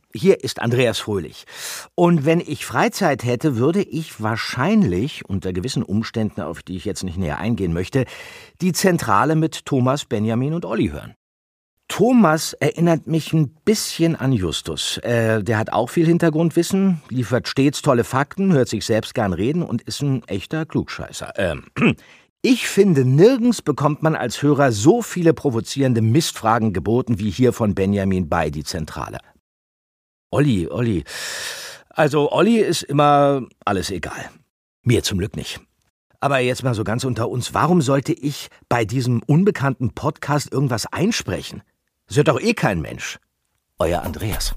hier ist Andreas Fröhlich. Und wenn ich Freizeit hätte, würde ich wahrscheinlich, unter gewissen Umständen, auf die ich jetzt nicht näher eingehen möchte, die Zentrale mit Thomas, Benjamin und Olli hören. Thomas erinnert mich ein bisschen an Justus. Der hat auch viel Hintergrundwissen, liefert stets tolle Fakten, hört sich selbst gern reden und ist ein echter Klugscheißer. Ich finde, nirgends bekommt man als Hörer so viele provozierende Mistfragen geboten wie hier von Benjamin bei die Zentrale. Olli. Also Olli ist immer alles egal. Mir zum Glück nicht. Aber jetzt mal so ganz unter uns, warum sollte ich bei diesem unbekannten Podcast irgendwas einsprechen? Das hört doch eh kein Mensch. Euer Andreas.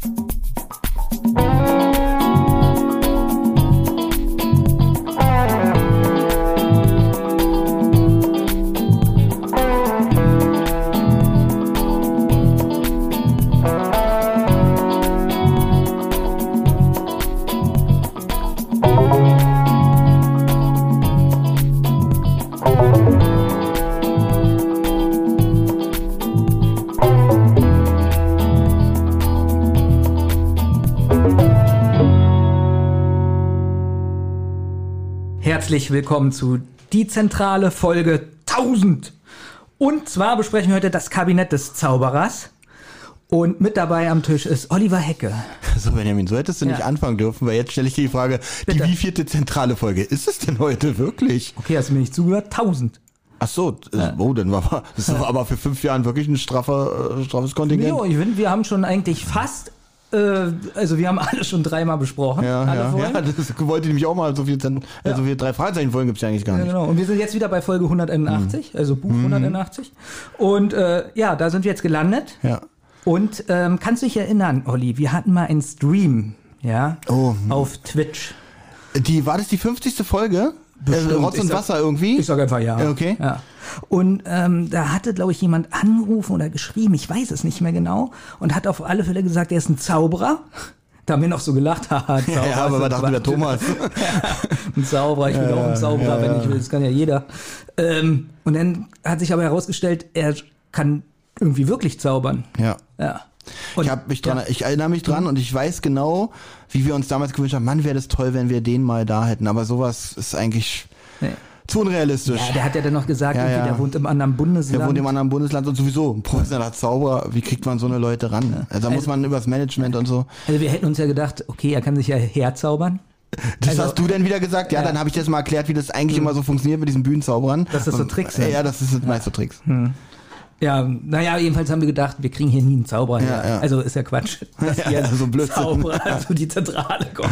Herzlich willkommen zu Die Zentrale Folge 1000. Und zwar besprechen wir heute das Kabinett des Zauberers. Und mit dabei am Tisch ist Oliver Hecke. So, Benjamin, so hättest du nicht anfangen dürfen, weil jetzt stelle ich dir die Frage, Bitte. die wievielte zentrale Folge ist es denn heute wirklich? Okay, hast du mir nicht zugehört? 1000. Ach so, dann war das aber für 5 Jahren wirklich ein straffes Kontingent. Jo, ich finde, wir haben schon eigentlich fast, also wir haben alles schon 3-mal besprochen. Ja, das wollte ich nämlich auch mal, so viel 3 Fragezeichen-Folgen gibt es ja eigentlich gar nicht. Ja, genau. Und wir sind jetzt wieder bei Folge 181, also Buch 181. Und da sind wir jetzt gelandet. Ja. Und kannst du dich erinnern, Olli, wir hatten mal einen Stream, auf Twitch. War das die 50. Folge? Rotz und Wasser irgendwie? Ich sag einfach ja. Okay. Ja. Und da hatte, glaube ich, jemand angerufen oder geschrieben, ich weiß es nicht mehr genau, und hat auf alle Fälle gesagt, er ist ein Zauberer. Da haben wir noch so gelacht, haha, Zauberer. Ja, aber man dachte wieder Thomas. Ein Zauberer, ich bin auch ein Zauberer, wenn ich will, das kann ja jeder. Und dann hat sich aber herausgestellt, er kann irgendwie wirklich zaubern. Ja. Und, ich erinnere mich dran und ich weiß genau, wie wir uns damals gewünscht haben, Mann, wäre das toll, wenn wir den mal da hätten. Aber sowas ist eigentlich zu unrealistisch. Ja, der hat ja dann noch gesagt, der wohnt im anderen Bundesland. Der wohnt im anderen Bundesland und sowieso ein professioneller Zauberer. Wie kriegt man so eine Leute ran? Ja. Also da muss man übers Management und so. Also wir hätten uns ja gedacht, okay, er kann sich ja herzaubern. Das hast du denn wieder gesagt? Ja, dann habe ich das mal erklärt, wie das eigentlich immer so funktioniert mit diesen Bühnenzauberern. Dass das so Tricks sind. Ja, das sind meist so Tricks. Ja, jedenfalls haben wir gedacht, wir kriegen hier nie einen Zauberer her. Ja. Also ist ja Quatsch, dass hier so ein Zauberer zu die Zentrale kommt.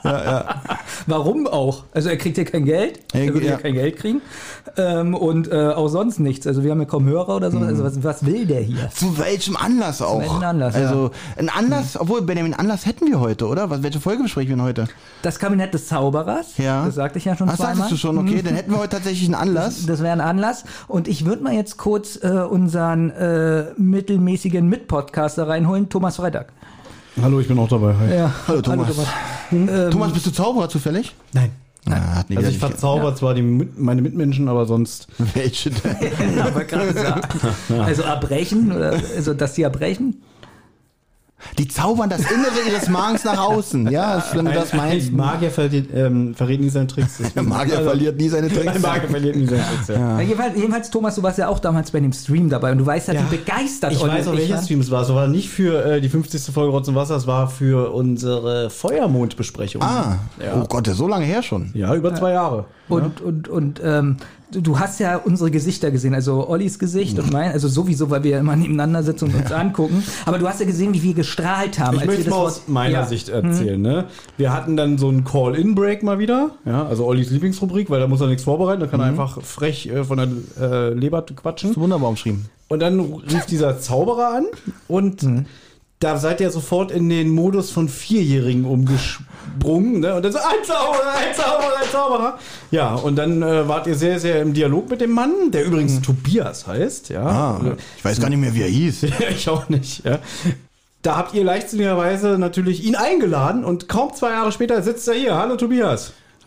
Warum auch? Also er kriegt hier kein Geld, er wird hier kein Geld kriegen und auch sonst nichts. Also wir haben ja kaum Hörer oder so. Also was will der hier? Zu welchem Anlass auch? Zu welchem Anlass, also ein Anlass, obwohl Benjamin, Anlass hätten wir heute, oder? Welche Folge besprechen wir denn heute? Das Kabinett des Zauberers, das sagte ich ja schon zweimal. Sagtest du schon, okay, dann hätten wir heute tatsächlich einen Anlass. Das wäre ein Anlass und ich würde mal jetzt kurz unseren mittelmäßigen Mitpodcaster reinholen, Thomas Freitag. Hallo, ich bin auch dabei. Hi. Ja. Hallo Thomas. Thomas, bist du Zauberer zufällig? Nein. Also ich verzauber zwar meine Mitmenschen, aber sonst... Welche denn? Aber gerade gesagt. Also erbrechen, oder, also dass sie erbrechen? Die zaubern das Innere ihres Magens nach außen. Ja, wenn du das meinst. Magier verrät nie seine Tricks. Magier verliert nie seine Tricks. Magier verliert nie seine Tricks, ja. Jedenfalls, Thomas, du warst ja auch damals bei dem Stream dabei und du weißt ja, wie begeistert ich weiß auch, welcher Stream es war. Es war nicht für die 50. Folge Rotz und Wasser, es war für unsere Feuermondbesprechung. Oh Gott, so lange her schon. Ja, über 2 Jahre. Und du hast ja unsere Gesichter gesehen, also Ollis Gesicht und mein, also sowieso, weil wir ja immer nebeneinander sitzen und uns angucken. Aber du hast ja gesehen, wie wir gestrahlt haben. Ich möchte es mal aus meiner Sicht erzählen. Ne? Wir hatten dann so einen Call-In-Break mal wieder, also Ollis Lieblingsrubrik, weil da muss er nichts vorbereiten, da kann er einfach frech von der Leber quatschen. Das ist wunderbar umschrieben. Und dann rief dieser Zauberer an und da seid ihr sofort in den Modus von 4-Jährigen umgesprungen, ne? Und dann so, ein Zauberer. Ja, und dann wart ihr sehr, sehr im Dialog mit dem Mann, der übrigens Tobias heißt, ja. Ich weiß gar nicht mehr, wie er hieß. Ich auch nicht, ja. Da habt ihr leichtsinnigerweise natürlich ihn eingeladen und kaum 2 Jahre später sitzt er hier. Hallo Tobias.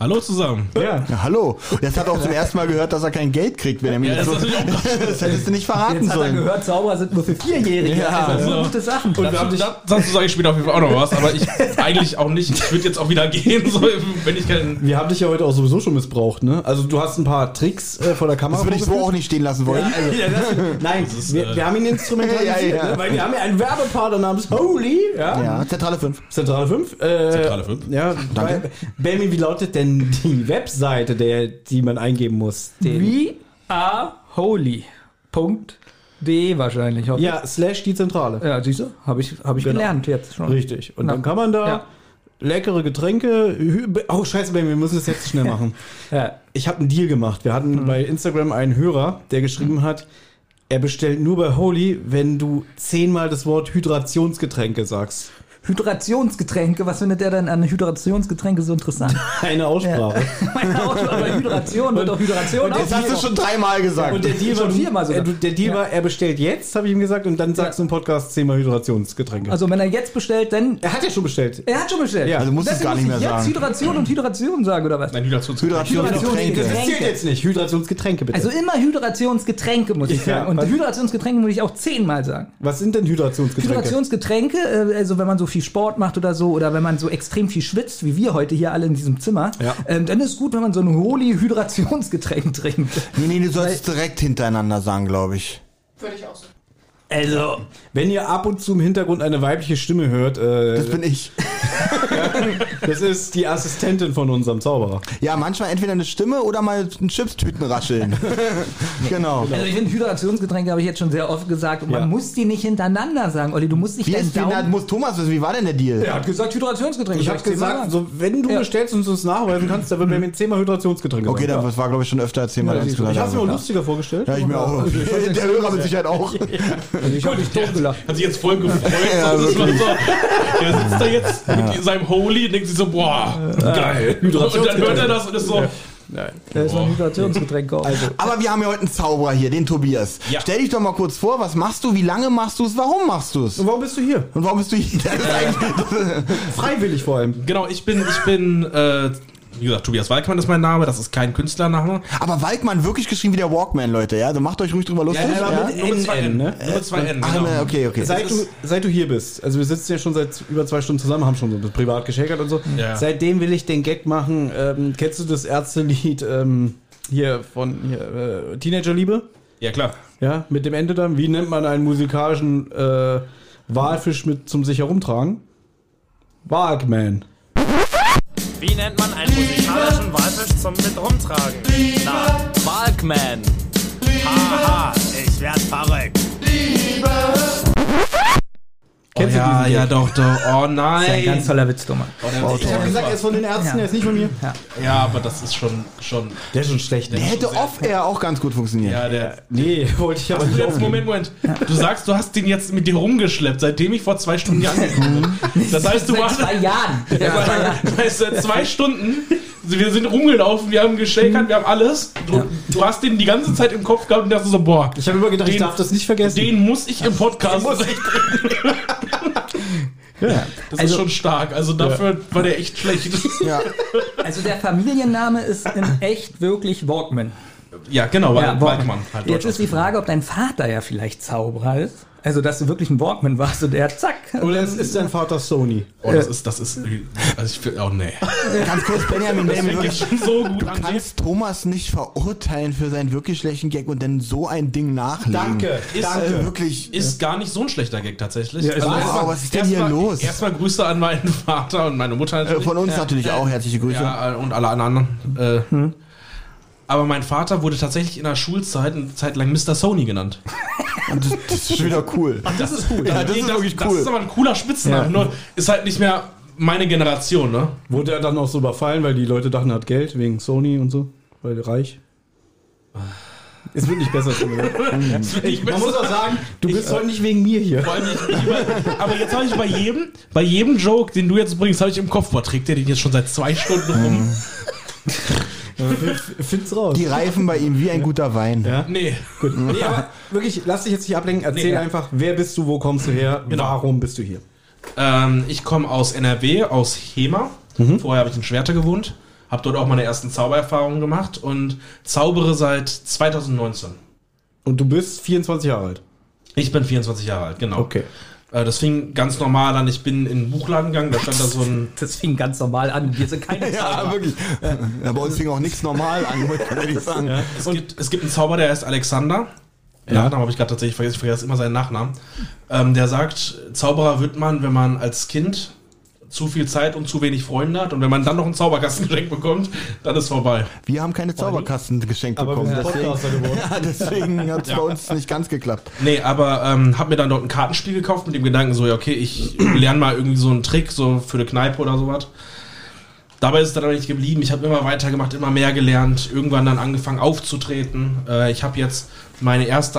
Hallo zusammen. Ja. Ja, hallo. Jetzt hat er auch zum ersten Mal gehört, dass er kein Geld kriegt, wenn er mir Ja, so... das ist natürlich auch Das hättest du nicht verraten Jetzt hat er sollen. gehört, Zauberer sind nur für Vierjährige. Ja, das sind also. gute Sachen. Und dazu sage ich später auf jeden Fall auch noch was, aber ich eigentlich auch nicht. Ich würde jetzt auch wieder gehen, so, wenn ich keinen... Wir haben dich ja heute auch sowieso schon missbraucht, ne? Also du hast ein paar Tricks vor der Kamera. Das würde ich so auch nicht stehen lassen wollen. Nein, wir haben ihn instrumentalisiert, Ja. ne? Weil wir haben ja einen Werbepartner namens Holy. Ja, Zentrale 5. Zentrale 5. Zentrale 5. Ja, Danke. Benjamin, wie lautet denn die Webseite, die man eingeben muss? We are holy. .de wahrscheinlich. hoffe ich. Ja, / die Zentrale. Ja, siehst du? Habe ich gelernt jetzt schon. Richtig. Und Na. dann kann man da Ja. leckere Getränke. Oh, scheiße, Benjamin, wir müssen das jetzt schnell machen. Ja. Ich habe einen Deal gemacht. Wir hatten bei Instagram einen Hörer, der geschrieben hat, er bestellt nur bei Holy, wenn du 10-mal das Wort Hydrationsgetränke sagst. Hydrationsgetränke, was findet der denn an Hydrationsgetränke so interessant? Eine Aussprache. Meine Aussprache bei Hydration wird doch Hydration Jetzt hast du schon 3-mal gesagt. Und der Deal Schon viermal sogar. der Deal war, er bestellt jetzt, habe ich ihm gesagt, und dann sagst du im Podcast 10-mal Hydrationsgetränke. Also wenn er jetzt bestellt, dann... er hat ja schon bestellt. Er hat schon bestellt. Ja, also musst du es Deswegen gar nicht muss mehr ich jetzt sagen. Hydration und Hydration sagen, oder was? Nein, Hydrationsgetränke. Hydrationsgetränke. Das zählt jetzt nicht. Hydrationsgetränke bitte. Also immer Hydrationsgetränke, muss ich Ja, sagen. Und was- Hydrationsgetränke muss ich auch 10-mal sagen. was sind denn Hydrationsgetränke? Hydrationsgetränke, also wenn man so viel Sport macht oder so, oder wenn man so extrem viel schwitzt, wie wir heute hier alle in diesem Zimmer, Ja. dann ist es gut, wenn man so ein Holy-Hydrationsgetränk trinkt. Nee, du sollst es direkt hintereinander sagen, glaube ich. Würde ich auch so. Also, Wenn ihr ab und zu im Hintergrund eine weibliche Stimme hört, Das bin ich. das ist die Assistentin von unserem Zauberer. Ja, manchmal entweder eine Stimme oder mal ein Chipstüten rascheln. Genau. also ich finde, Hydrationsgetränke habe ich jetzt schon sehr oft gesagt und Ja. man muss die nicht hintereinander sagen, Olli, du musst nicht Wie deinen ist denn, Daumen... muss Thomas wissen, wie war denn der Deal? Er hat gesagt Hydrationsgetränke. Ich Soll habe dir mal gesagt, sagen? so, wenn du Ja. bestellst und uns nachweisen kannst, dann wird mir mit 10-mal Hydrationsgetränke Okay, sagen. das war, glaube ich, schon öfter als 10-mal Ja, siehst du. insgesamt. Ich habe es mir auch Ja. lustiger vorgestellt. Ja, ich mir auch. Der Hörer mit Sicherheit auch. Also ich habe mich totgelacht. Hat sich jetzt voll gefreut. Ja, das ist wirklich. so, der sitzt da jetzt mit seinem Holy und denkt sich so, boah, geil. Und dann hört er das und ist so, Da ist noch ein Hydrationsgetränk auch. Also, Aber wir haben ja heute einen Zauberer hier, den Tobias. Ja. Stell dich doch mal kurz vor, was machst du, wie lange machst du es, warum machst du es? Und warum bist du hier? Und warum bist du hier? Das ist eigentlich, Freiwillig vor allem. genau, ich bin wie gesagt, Tobias Walkmann ist mein Name, das ist kein Künstlername. aber Walkmann wirklich geschrieben wie der Walkman, Leute, ja? Also macht euch ruhig drüber lustig. ja, mit Nur mit zwei NN, N, ne? Nur mit zwei N, Ach, genau. ne, okay. Seit du hier bist, also wir sitzen ja schon seit über 2 Stunden zusammen, haben schon so privat geschäkert und so. Ja. Seitdem will ich den Gag machen. Kennst du das Ärztelied hier von Teenagerliebe? Ja, klar. Ja, mit dem Ende dann. Wie nennt man einen musikalischen Walfisch mit zum sich herumtragen? Walkman. Wie nennt man einen musikalischen Walfisch zum mit rumtragen? Na, Walkman. Haha, ich werd verrückt. Kennst du ja, diesen ja, Gag? doch. Oh das ist ein ganz nein. toller Witz, Thomas. Ich habe gesagt, er ist von den Ärzten, Ja. er ist nicht von mir. Ja, aber das ist schon. Der ist schon schlecht. Der hätte off-air auch ganz gut funktioniert. Ja, der. Nee, wollte ich aber Hast du nicht. jetzt, Moment. Du sagst, du hast den jetzt mit dir rumgeschleppt, seitdem ich vor 2 Stunden hier angekommen bin. Das heißt, du Seit warst. 2 Jahren. Das heißt, seit 2 Stunden, wir sind rumgelaufen, wir haben geschakert, wir haben alles. Du hast den die ganze Zeit im Kopf gehabt und dachtest so, boah, Ich habe immer gedacht, ich darf das nicht vergessen. den muss ich im Podcast. Ja. Das Also- ist schon stark. Also dafür war der echt schlecht. Ja. Also der Familienname ist in echt wirklich Walkman. Ja, genau, Ja, Walkmann. Halt Jetzt ist die Frage, ob dein Vater ja vielleicht Zauberer ist. Also, dass du wirklich ein Walkman warst und der zack. Oder es ist dein Vater Sony. Oh, das ist, also ich will, oh nee. Ganz kurz, Benjamin, Das fängt jetzt schon so gut du an. kannst Thomas nicht verurteilen für seinen wirklich schlechten Gag und dann so ein Ding nachlegen. Danke, Danke. Wirklich. Ist gar nicht so ein schlechter Gag tatsächlich. Ja, ist Wow, erstmal- was ist denn hier los? Erstmal Grüße an meinen Vater und meine Mutter natürlich. Von uns natürlich auch herzliche Grüße. Ja, und alle anderen. Aber mein Vater wurde tatsächlich in der Schulzeit eine Zeit lang Mr. Sony genannt. Und das ist schon wieder cool. Das ist cool. Ja, das ist wirklich cool. Das ist aber ein cooler Spitzname. Ja. Nur ist halt nicht mehr meine Generation, ne? Wurde er dann auch so überfallen, weil die Leute dachten, er hat Geld wegen Sony und so? Weil er reich? Es wird nicht besser. Man muss auch sagen, du bist heute nicht wegen mir hier. Vor allem aber jetzt habe ich bei jedem Joke, den du jetzt bringst, habe ich im Kopf, boah, trägt der den jetzt schon seit 2 Stunden rum? Find's raus. Die reifen bei ihm wie ein guter Wein. Ja? Nee. Gut. Nee, aber wirklich, lass dich jetzt nicht ablenken. Erzähl Nee. einfach, wer bist du, wo kommst du her, Genau. warum bist du hier? Ich komme aus NRW, aus Hema. Vorher habe ich in Schwerte gewohnt. Habe dort auch meine ersten Zaubererfahrungen gemacht und zaubere seit 2019. Und du bist 24 Jahre alt? Ich bin 24 Jahre alt, genau. Okay. Das fing ganz normal an. Ich bin in den Buchladen gegangen, da stand da so ein... Das fing ganz normal an. Wir sind keine Zauberer. Ja, wirklich. Ja, bei uns fing auch nichts normal an, würde ich sagen. Ja, es gibt einen Zauberer, der heißt Alexander. Nachnamen habe ich gerade tatsächlich vergessen. Ich vergesse immer seinen Nachnamen. Der sagt, Zauberer wird man, wenn man als Kind zu viel Zeit und zu wenig Freunde hat. Und wenn man dann noch einen Zauberkasten geschenkt bekommt, dann ist vorbei. Wir haben keine Zauberkasten geschenkt bekommen. wir sind Podcaster geworden. Deswegen hat es bei uns nicht ganz geklappt. Nee, aber habe mir dann dort ein Kartenspiel gekauft mit dem Gedanken so, ja okay, ich lerne mal irgendwie so einen Trick, so für eine Kneipe oder sowas. Dabei ist es dann aber nicht geblieben. Ich habe immer weitergemacht, immer mehr gelernt. Irgendwann dann angefangen aufzutreten. Ich habe jetzt mein erstes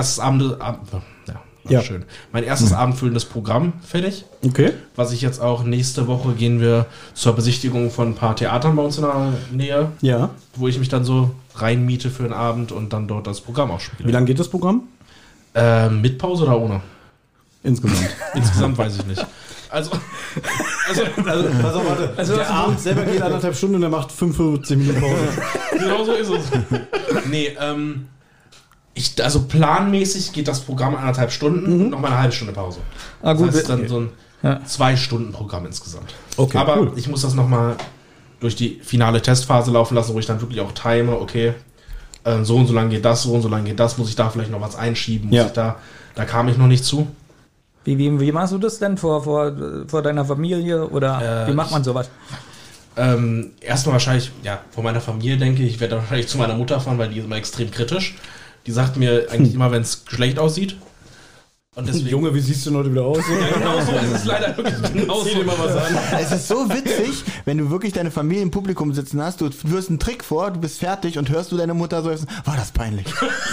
abendfüllendes Programm fertig. Okay. Was ich jetzt auch nächste Woche gehen wir zur Besichtigung von ein paar Theatern bei uns in der Nähe. Ja. Wo ich mich dann so reinmiete für einen Abend und dann dort das Programm auch spiele. Wie lange geht das Programm? Mit Pause oder ohne? Insgesamt. Insgesamt weiß ich nicht. Also pass auf, warte. Der Abend selber geht 1,5 Stunden und er macht 45 Minuten Pause. Genau so ist es. Nee, also planmäßig geht das Programm 1,5 Stunden und nochmal eine halbe Stunde Pause. Ah, gut. Das heißt dann so ein 2-Stunden-Programm insgesamt. Okay, aber cool. Ich muss das nochmal durch die finale Testphase laufen lassen, wo ich dann wirklich auch time, okay, so und so lange geht das, so und so lange geht das, muss ich da vielleicht noch was einschieben, da kam ich noch nicht zu. Wie machst du das denn vor deiner Familie oder wie macht man sowas? Erstmal wahrscheinlich, vor meiner Familie denke ich, werde wahrscheinlich zu meiner Mutter fahren, weil die ist immer extrem kritisch. Die sagt mir eigentlich immer, wenn es schlecht aussieht. Und deswegen, Junge, wie siehst du heute wieder aus? Ja, genau so. Es ist leider wirklich genau so. Immer was an. Es ist so witzig, wenn du wirklich deine Familie im Publikum sitzen hast, du führst einen Trick vor, du bist fertig und hörst du deine Mutter so, war das peinlich.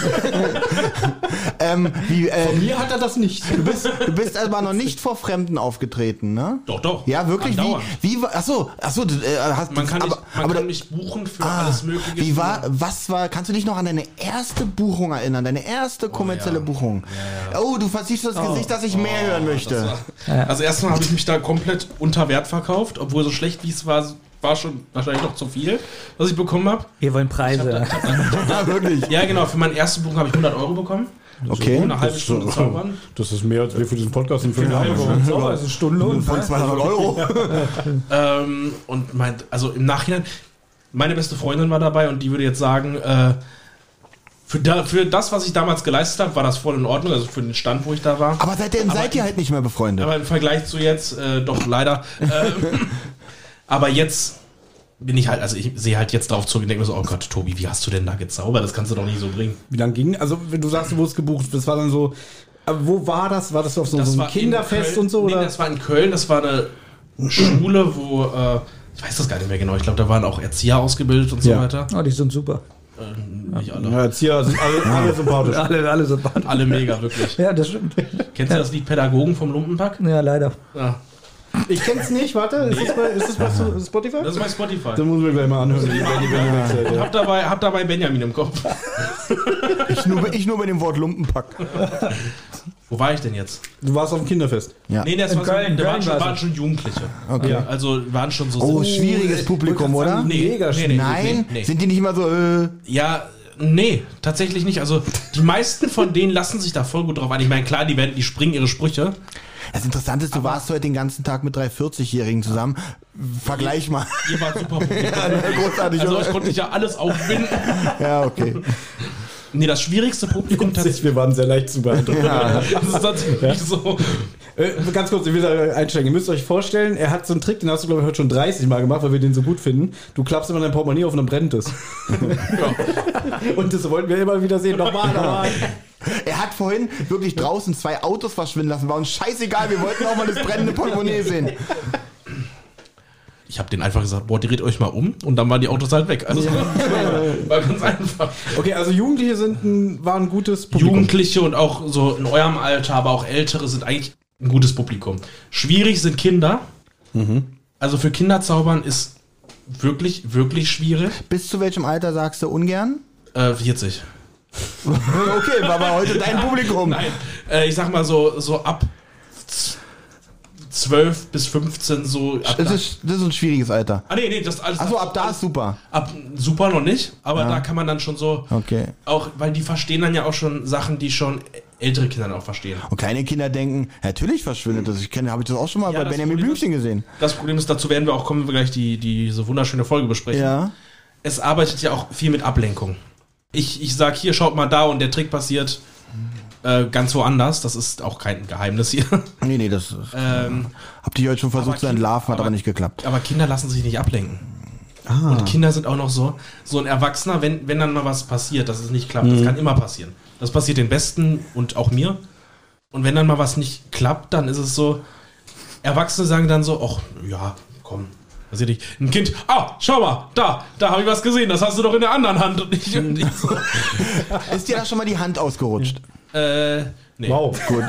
Von mir hat er das nicht. Du bist aber noch nicht vor Fremden aufgetreten, ne? Doch. Ja, wirklich? Achso, man kann mich buchen für alles Mögliche. Kannst du dich noch an deine erste Buchung erinnern? Deine erste kommerzielle Buchung? Ja. Oh, du versiehst das Gesicht, dass ich mehr hören möchte. Also erstmal habe ich mich da komplett unter Wert verkauft, obwohl so schlecht wie es war schon wahrscheinlich noch zu viel, was ich bekommen habe. Wir wollen Preise. Ja, wirklich. Ja, genau. Für meinen ersten Buch habe ich 100 Euro bekommen. Okay. Eine halbe Stunde zaubern. Das ist mehr, als wir für diesen Podcast in 5 Jahren bekommen. Das ist eine Stunde von 200 Euro. Und im Nachhinein, meine beste Freundin war dabei und die würde jetzt sagen, für das, was ich damals geleistet habe, war das voll in Ordnung, also für den Stand, wo ich da war. Aber seitdem seid ihr halt nicht mehr befreundet. Aber im Vergleich zu jetzt, doch leider. Aber jetzt bin ich halt, also ich sehe halt jetzt drauf zurück und denke mir so, oh Gott, Tobi, wie hast du denn da gezaubert? Das kannst du doch nicht so bringen. Wie lange ging? Also, wenn du sagst, du wurdest gebucht, das war dann so, aber wo war das? War das auf so einem Kinderfest und so? Nee, oder? das war in Köln, das war eine Schule, wo, ich weiß das gar nicht mehr genau, ich glaube, da waren auch Erzieher ausgebildet und so weiter. Oh, die sind super. Nicht alle. Ja, Erzieher sind alle sympathisch. Alle sympathisch. Alle mega, wirklich. Ja, das stimmt. Kennst du das Lied Pädagogen vom Lumpenpack? Ja, leider. Ja. Ich kenn's nicht, warte, ist das bei Spotify? Das ist bei Spotify. Dann muss ich gleich mal anhören. Hab dabei Benjamin im Kopf. Ich nur bei dem Wort Lumpenpack. Wo war ich denn jetzt? Du warst auf dem Kinderfest. Ja. Nee, das waren schon Jugendliche. Okay. Ja, also waren schon so... Oh, schwieriges Publikum, oder? Nee. Nein? Sind die nicht immer so... Ja, nee, tatsächlich nicht. Also die meisten von denen lassen sich da voll gut drauf ein. Ich meine, klar, die springen ihre Sprüche. Das Interessante ist, du warst heute den ganzen Tag mit 3 40-Jährigen zusammen. Vergleich mal. Ihr wart super Publikum. Ja, großartig, also oder? ich konnte ja alles aufbinden. Ja, okay. Nee, das schwierigste Publikum tatsächlich... Wir waren sehr leicht zu beeindrucken. Ja. Das ist tatsächlich so... Ganz kurz, ich will da einsteigen. Ihr müsst euch vorstellen, er hat so einen Trick, den hast du, glaube ich, heute schon 30 Mal gemacht, weil wir den so gut finden. Du klappst immer dein Portemonnaie auf und dann brennt es. Ja. Und das wollten wir immer wieder sehen. Nochmal. Er hat vorhin wirklich draußen 2 Autos verschwinden lassen. War uns scheißegal, wir wollten auch mal das brennende Portemonnaie sehen. Ich habe denen einfach gesagt, dreht euch mal um und dann waren die Autos halt weg. Also war ganz einfach. Okay, also Jugendliche waren ein gutes Publikum. Jugendliche und auch so in eurem Alter, aber auch Ältere sind eigentlich ein gutes Publikum. Schwierig sind Kinder. Also für Kinder zaubern ist wirklich, wirklich schwierig. Bis zu welchem Alter sagst du ungern? 40. Okay, war aber heute dein Publikum. Nein, ich sag mal so ab 12 bis 15 so. Das ist ein schwieriges Alter. Nee, das alles. Achso, ab da ist super. Super noch nicht, aber da kann man dann schon so. Okay. Auch, weil die verstehen dann ja auch schon Sachen, die schon ältere Kinder dann auch verstehen. Und kleine Kinder denken, natürlich verschwindet das. Habe ich das auch schon mal bei Benjamin Blümchen gesehen. Das Problem ist, dazu kommen wir gleich diese wunderschöne Folge besprechen. Ja. Es arbeitet ja auch viel mit Ablenkung. Ich sag hier, schaut mal da und der Trick passiert ganz woanders. Das ist auch kein Geheimnis hier. Nee, das ist, habt ihr heute schon versucht zu entlarven, hat aber nicht geklappt. Aber Kinder lassen sich nicht ablenken. Und Kinder sind auch noch so ein Erwachsener, wenn dann mal was passiert, dass es nicht klappt. Das kann immer passieren. Das passiert den Besten und auch mir. Und wenn dann mal was nicht klappt, dann ist es so, Erwachsene sagen dann so, ach, ja, komm, passiert nicht. Ein Kind, schau mal, da habe ich was gesehen, das hast du doch in der anderen Hand. Und ich so. Ist dir da schon mal die Hand ausgerutscht? Nee. Wow, gut.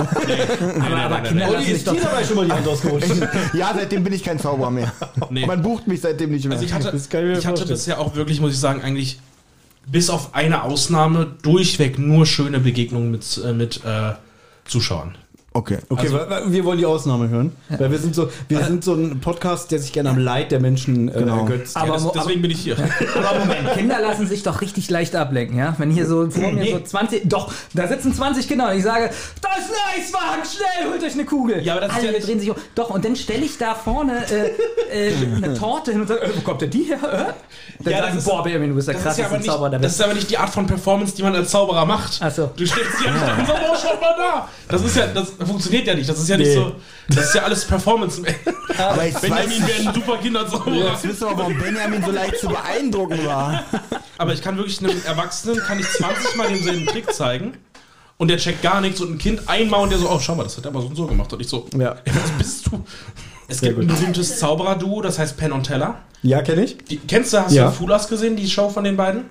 Aber Kinder lassen sich doch... dabei schon mal die Hand ausgerutscht. Ja, seitdem bin ich kein Zauberer mehr. Nee. Man bucht mich seitdem nicht mehr. Also ich hatte bisher auch wirklich, muss ich sagen, eigentlich bis auf eine Ausnahme durchweg nur schöne Begegnungen mit Zuschauern. Okay. Also, wir wollen die Ausnahme hören. Weil wir sind so ein Podcast, der sich gerne am Leid der Menschen ergötzt. Deswegen bin ich hier. Aber Moment, Kinder lassen sich doch richtig leicht ablenken, ja? Wenn hier so vor mir so 20, doch, da sitzen 20 Kinder und ich sage, das ist ein Eiswagen, schnell, holt euch eine Kugel. Ja, aber das ist alle ja nicht... drehen sich um. Doch, und dann stelle ich da vorne eine Torte hin und sage, wo kommt denn die her? Dann sagen sie, boah, Benjamin, du bist der krasseste Zauberer der Welt. Das ist aber nicht die Art von Performance, die man als Zauberer macht. Ach so. Du stellst dich einfach und sagst, schaut mal da. Das funktioniert ja nicht. Das ist ja nicht so. Das ist ja alles Performance. Aber Benjamin wäre ein super Kinderzauberer. Jetzt wissen wir, warum Benjamin so leicht zu beeindrucken war. Aber ich kann wirklich einem Erwachsenen 20 Mal denselben Trick zeigen und der checkt gar nichts und ein Kind einmal und der so, oh, schau mal, das hat er aber so und so gemacht. Und ich so, Ja. was bist du? Es gibt ein berühmtes Zaubererduo, das heißt Penn und Teller. Ja, kenne ich. Kennst du, hast du Foolers gesehen, die Show von den beiden?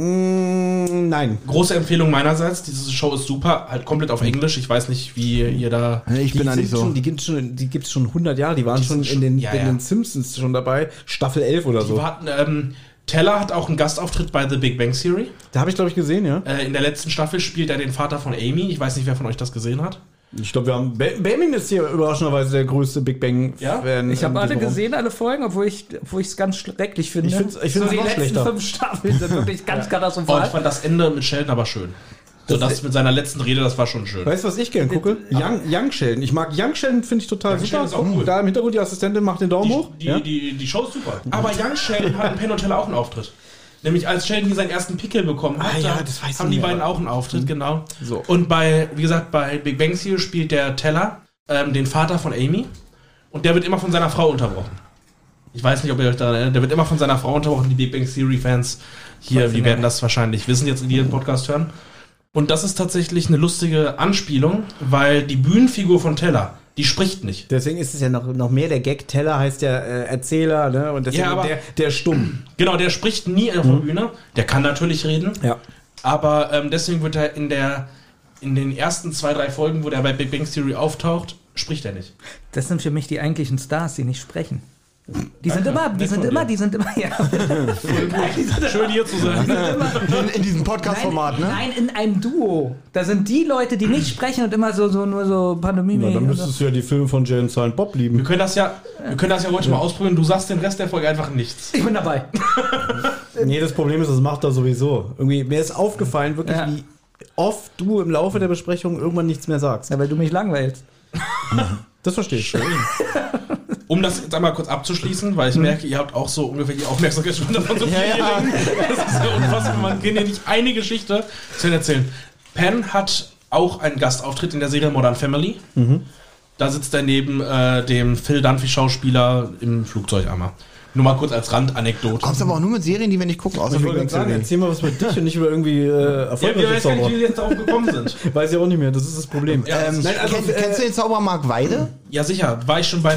Nein. Große Empfehlung meinerseits. Diese Show ist super, halt komplett auf Englisch. Ich weiß nicht, wie ihr da... Ich bin da nicht so. Die gibt's schon 100 Jahre. Die waren schon in den Simpsons schon dabei. Staffel 11 oder so. Teller hat auch einen Gastauftritt bei The Big Bang Theory. Da habe ich, glaube ich, gesehen, ja. In der letzten Staffel spielt er den Vater von Amy. Ich weiß nicht, wer von euch das gesehen hat. Ich glaube, wir haben... Benjamin ist hier überraschenderweise der größte Big Bang-Fan. Ich habe alle gesehen, alle Folgen, obwohl ich es ganz schrecklich finde. Ich finde es die noch letzten schlechter. 5 Staffeln sind wirklich ganz katastrophal. Und ich fand das Ende mit Sheldon aber schön. So, das mit seiner letzten Rede, das war schon schön. Weißt du, was ich gerne gucke? Young Sheldon. Ich mag Young Sheldon, finde ich total super. Sheldon ist auch cool. Da im Hintergrund die Assistentin macht den Daumen hoch. Die Show ist super. Aber Young Sheldon hat in Penn und Teller auch einen Auftritt. Nämlich als Sheldon hier seinen ersten Pickel bekommen hat, haben die beiden auch einen Auftritt, genau. So. Und bei Big Bang Theory spielt der Teller den Vater von Amy und der wird immer von seiner Frau unterbrochen. Ich weiß nicht, ob ihr euch daran erinnert, der wird immer von seiner Frau unterbrochen. Die Big Bang Theory Fans hier, die werden das wahrscheinlich wissen, jetzt in ihren Podcast hören. Und das ist tatsächlich eine lustige Anspielung, weil die Bühnenfigur von Teller, die spricht nicht. Deswegen ist es ja noch mehr der Gag. Teller heißt ja Erzähler, ne? Und deswegen der stumm. Genau, der spricht nie auf der Bühne. Der kann natürlich reden. Ja. Aber deswegen wird er in den ersten 2-3 Folgen, wo der bei Big Bang Theory auftaucht, spricht er nicht. Das sind für mich die eigentlichen Stars, die nicht sprechen. Die sind immer, ja. Schön hier zu sein. In diesem Podcast-Format, ne? Nein, in einem Duo. Da sind die Leute, die nicht sprechen und immer nur so Pandemie. Na, dann müsstest du ja die Filme von Jay und Silent Bob lieben. Wir können das ja heute mal ausprobieren. Du sagst den Rest der Folge einfach nichts. Ich bin dabei. Nee, das Problem ist, das macht er sowieso. Irgendwie, mir ist aufgefallen, wirklich, wie oft du im Laufe der Besprechung irgendwann nichts mehr sagst. Ja, weil du mich langweilst. Das verstehe ich. Um das jetzt einmal kurz abzuschließen, weil ich merke, ihr habt auch so ungefähr die Aufmerksamkeit von so Vierjährigen. Das ist ja unfassbar. Man kann ja nicht eine Geschichte zu erzählen. Penn hat auch einen Gastauftritt in der Serie Modern Family. Da sitzt er neben dem Phil Dunphy-Schauspieler im Flugzeug einmal. Nur mal kurz als Randanekdote. Kommst aber auch nur mit Serien, die wir nicht gucken, außer Ich wollte gerade sagen, erzähl mal was mit dich und nicht über irgendwie erfolgreiche Zauberer. Wie wir jetzt darauf gekommen sind. Weiß ich auch nicht mehr, das ist das Problem. Kennst du den Zauberer Mark Weide? Ja, sicher. War ich schon bei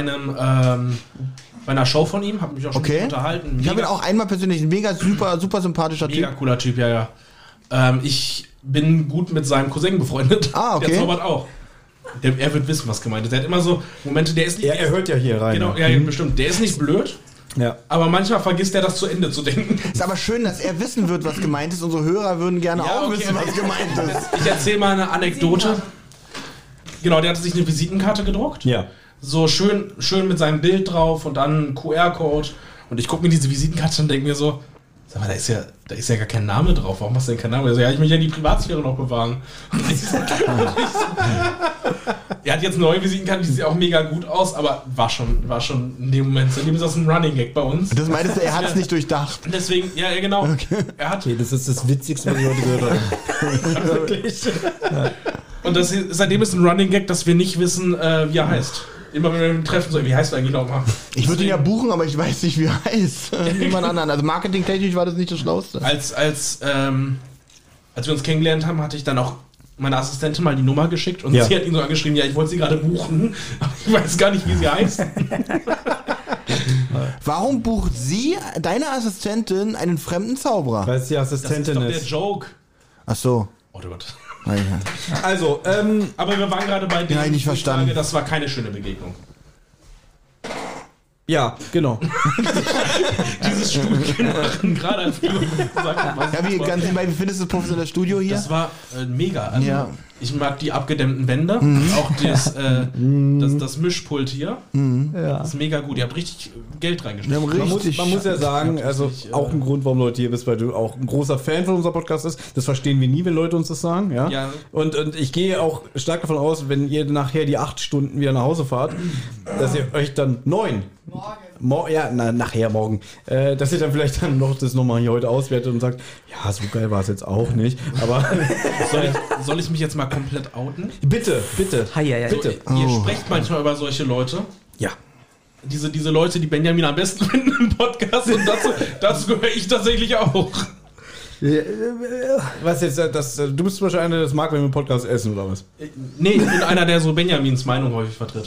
einer Show von ihm, habe mich auch schon unterhalten. Ich habe ihn auch einmal persönlich, ein mega super sympathischer Typ. Mega cooler Typ, ja. Ich bin gut mit seinem Cousin befreundet. Ah, okay. Der zaubert auch. Er wird wissen, was gemeint ist. Der hat immer so Momente, der ist nicht... Ja, er hört ja hier rein. Genau, ja, bestimmt. Der ist nicht blöd, aber manchmal vergisst er das zu Ende zu denken. Ist aber schön, dass er wissen wird, was gemeint ist. Unsere Hörer würden gerne auch wissen, was gemeint ist. Ich erzähle mal eine Anekdote. Genau, der hatte sich eine Visitenkarte gedruckt. Ja. So schön mit seinem Bild drauf und dann QR-Code. Und ich gucke mir diese Visitenkarte und denke mir so, sag mal, da ist ja gar kein Name drauf. Warum hast du denn keinen Namen? Ja, ich möchte ja die Privatsphäre noch bewahren. Er hat jetzt neue Visitenkarte, die sieht auch mega gut aus, aber war schon in dem Moment, seitdem ist das ein Running Gag bei uns. Das meintest du, er hat es nicht durchdacht. Deswegen, ja, genau. Okay. Er hat. Okay, das ist das Witzigste, was ich heute gehört habe. Wirklich. Und seitdem ist ein Running Gag, dass wir nicht wissen, wie er heißt. Immer wenn wir ihn treffen, so, wie heißt er eigentlich nochmal? Ich würde ihn ja buchen, aber ich weiß nicht, wie er heißt. Niemand anderen. Also marketingtechnisch war das nicht das Schlauste. Als wir uns kennengelernt haben, hatte ich dann auch meine Assistentin mal die Nummer geschickt und sie hat ihn so angeschrieben, ja, ich wollte sie gerade buchen, aber ich weiß gar nicht, wie sie heißt. Warum bucht sie, deine Assistentin, einen fremden Zauberer? Weil es die Assistentin Das ist doch der Joke. Ach so. Oh Gott. Also, aber wir waren gerade bei dem, Ja, nicht verstanden. Das war keine schöne Begegnung. ja, genau. Dieses Studio machen, gerade als du gesagt hast. Ja, ganz nebenbei, wie findest du das professionelle Studio hier? Das war mega. Also, Ja. ich mag die abgedämmten Wände, auch das Mischpult hier. Das ist mega gut. Ihr habt richtig Geld reingesteckt. Man muss ja sagen, also auch ein Grund, warum Leute hier bist, weil du auch ein großer Fan von unserem Podcast ist. Das verstehen wir nie, wenn Leute uns das sagen. Ja? Ja. Und ich gehe auch stark davon aus, wenn ihr nachher die 8 Stunden wieder nach Hause fahrt, dass ihr euch dann 9. Nachher morgen. Dass ihr dann vielleicht dann das nochmal hier heute auswertet und sagt, ja, so geil war es jetzt auch nicht. Aber Soll ich mich jetzt mal komplett outen? bitte. Bitte. Ihr sprecht manchmal über solche Leute. Ja. Diese Leute, die Benjamin am besten finden im Podcast, und dazu gehöre ich tatsächlich auch. Was jetzt, du bist zum Beispiel einer, der das mag, wenn wir im Podcast essen, oder was? Nee, ich bin einer, der so Benjamins Meinung häufig vertritt.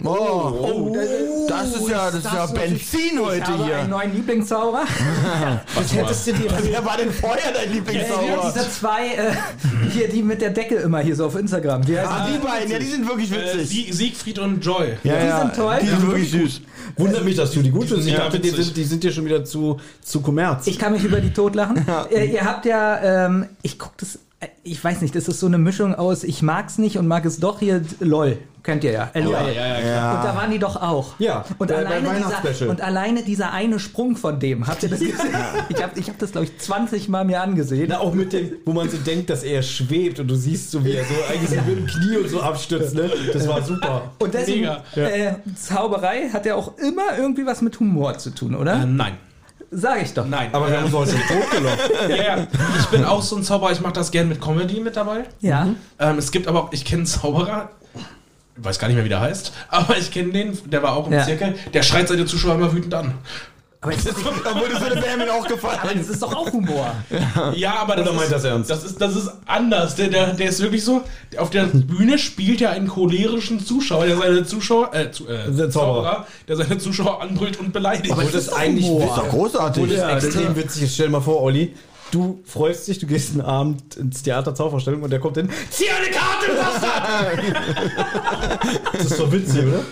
Das ist ja Benzin heute Ich habe hier. einen neuen Lieblingszauberer. Das hättest du dir... Wer war denn vorher dein Lieblingszauberer? Diese zwei, hier, die mit der Decke immer hier so auf Instagram. Die heißen, Die beiden, ja, die sind wirklich witzig. Siegfried und Joy. Ja, die sind toll. Die sind wirklich süß. Wundert mich, dass du die gut findest. Ich Ja, dachte, witzig. die sind dir schon wieder zu Kommerz. Ich kann mich über die totlachen. Ihr habt ja, ich guck das, ich weiß nicht, das ist so eine Mischung aus, ich mag's nicht und mag es doch, hier, LOL. Kennt ihr ja. LOL. Ja. Und da waren die doch auch. Ja, Und bei alleine, Weihnachtsspecial. alleine dieser eine Sprung von dem, habt ihr das gesehen? Ich hab das, glaube ich, 20 Mal mir angesehen. Na, auch mit dem, wo man so denkt, dass er schwebt und du siehst so, wie er so eigentlich so mit dem Knie und so abstürzt, ne? Das war super. Und deswegen, Zauberei hat ja auch immer irgendwie was mit Humor zu tun, oder? Nein. Sag ich doch. Nein. Aber wir haben uns heute totgelacht. Ja. Ich bin auch so ein Zauberer, ich mache das gerne mit Comedy mit dabei. Ja. Es gibt aber auch, ich kenne einen Zauberer, ich weiß gar nicht mehr, wie der heißt, aber ich kenne den, der war auch im Zirkel, der schreit seine Zuschauer immer wütend an. Aber das Obwohl, das würde Benjamin auch gefallen. ist doch auch Humor. Ja, aber Oder meint das ernst? Das ist anders. Der ist wirklich so, auf der Bühne spielt er einen cholerischen Zuschauer, der seine Zauberer, der seine Zuschauer anbrüllt und beleidigt. Aber das ist eigentlich Das ist doch großartig. Das ist extrem witzig. Stell dir mal vor, Olli, du freust dich, du gehst einen Abend ins Theater Zaubervorstellung und der kommt hin, zieh eine Karte, Bastard! Das ist doch witzig, oder?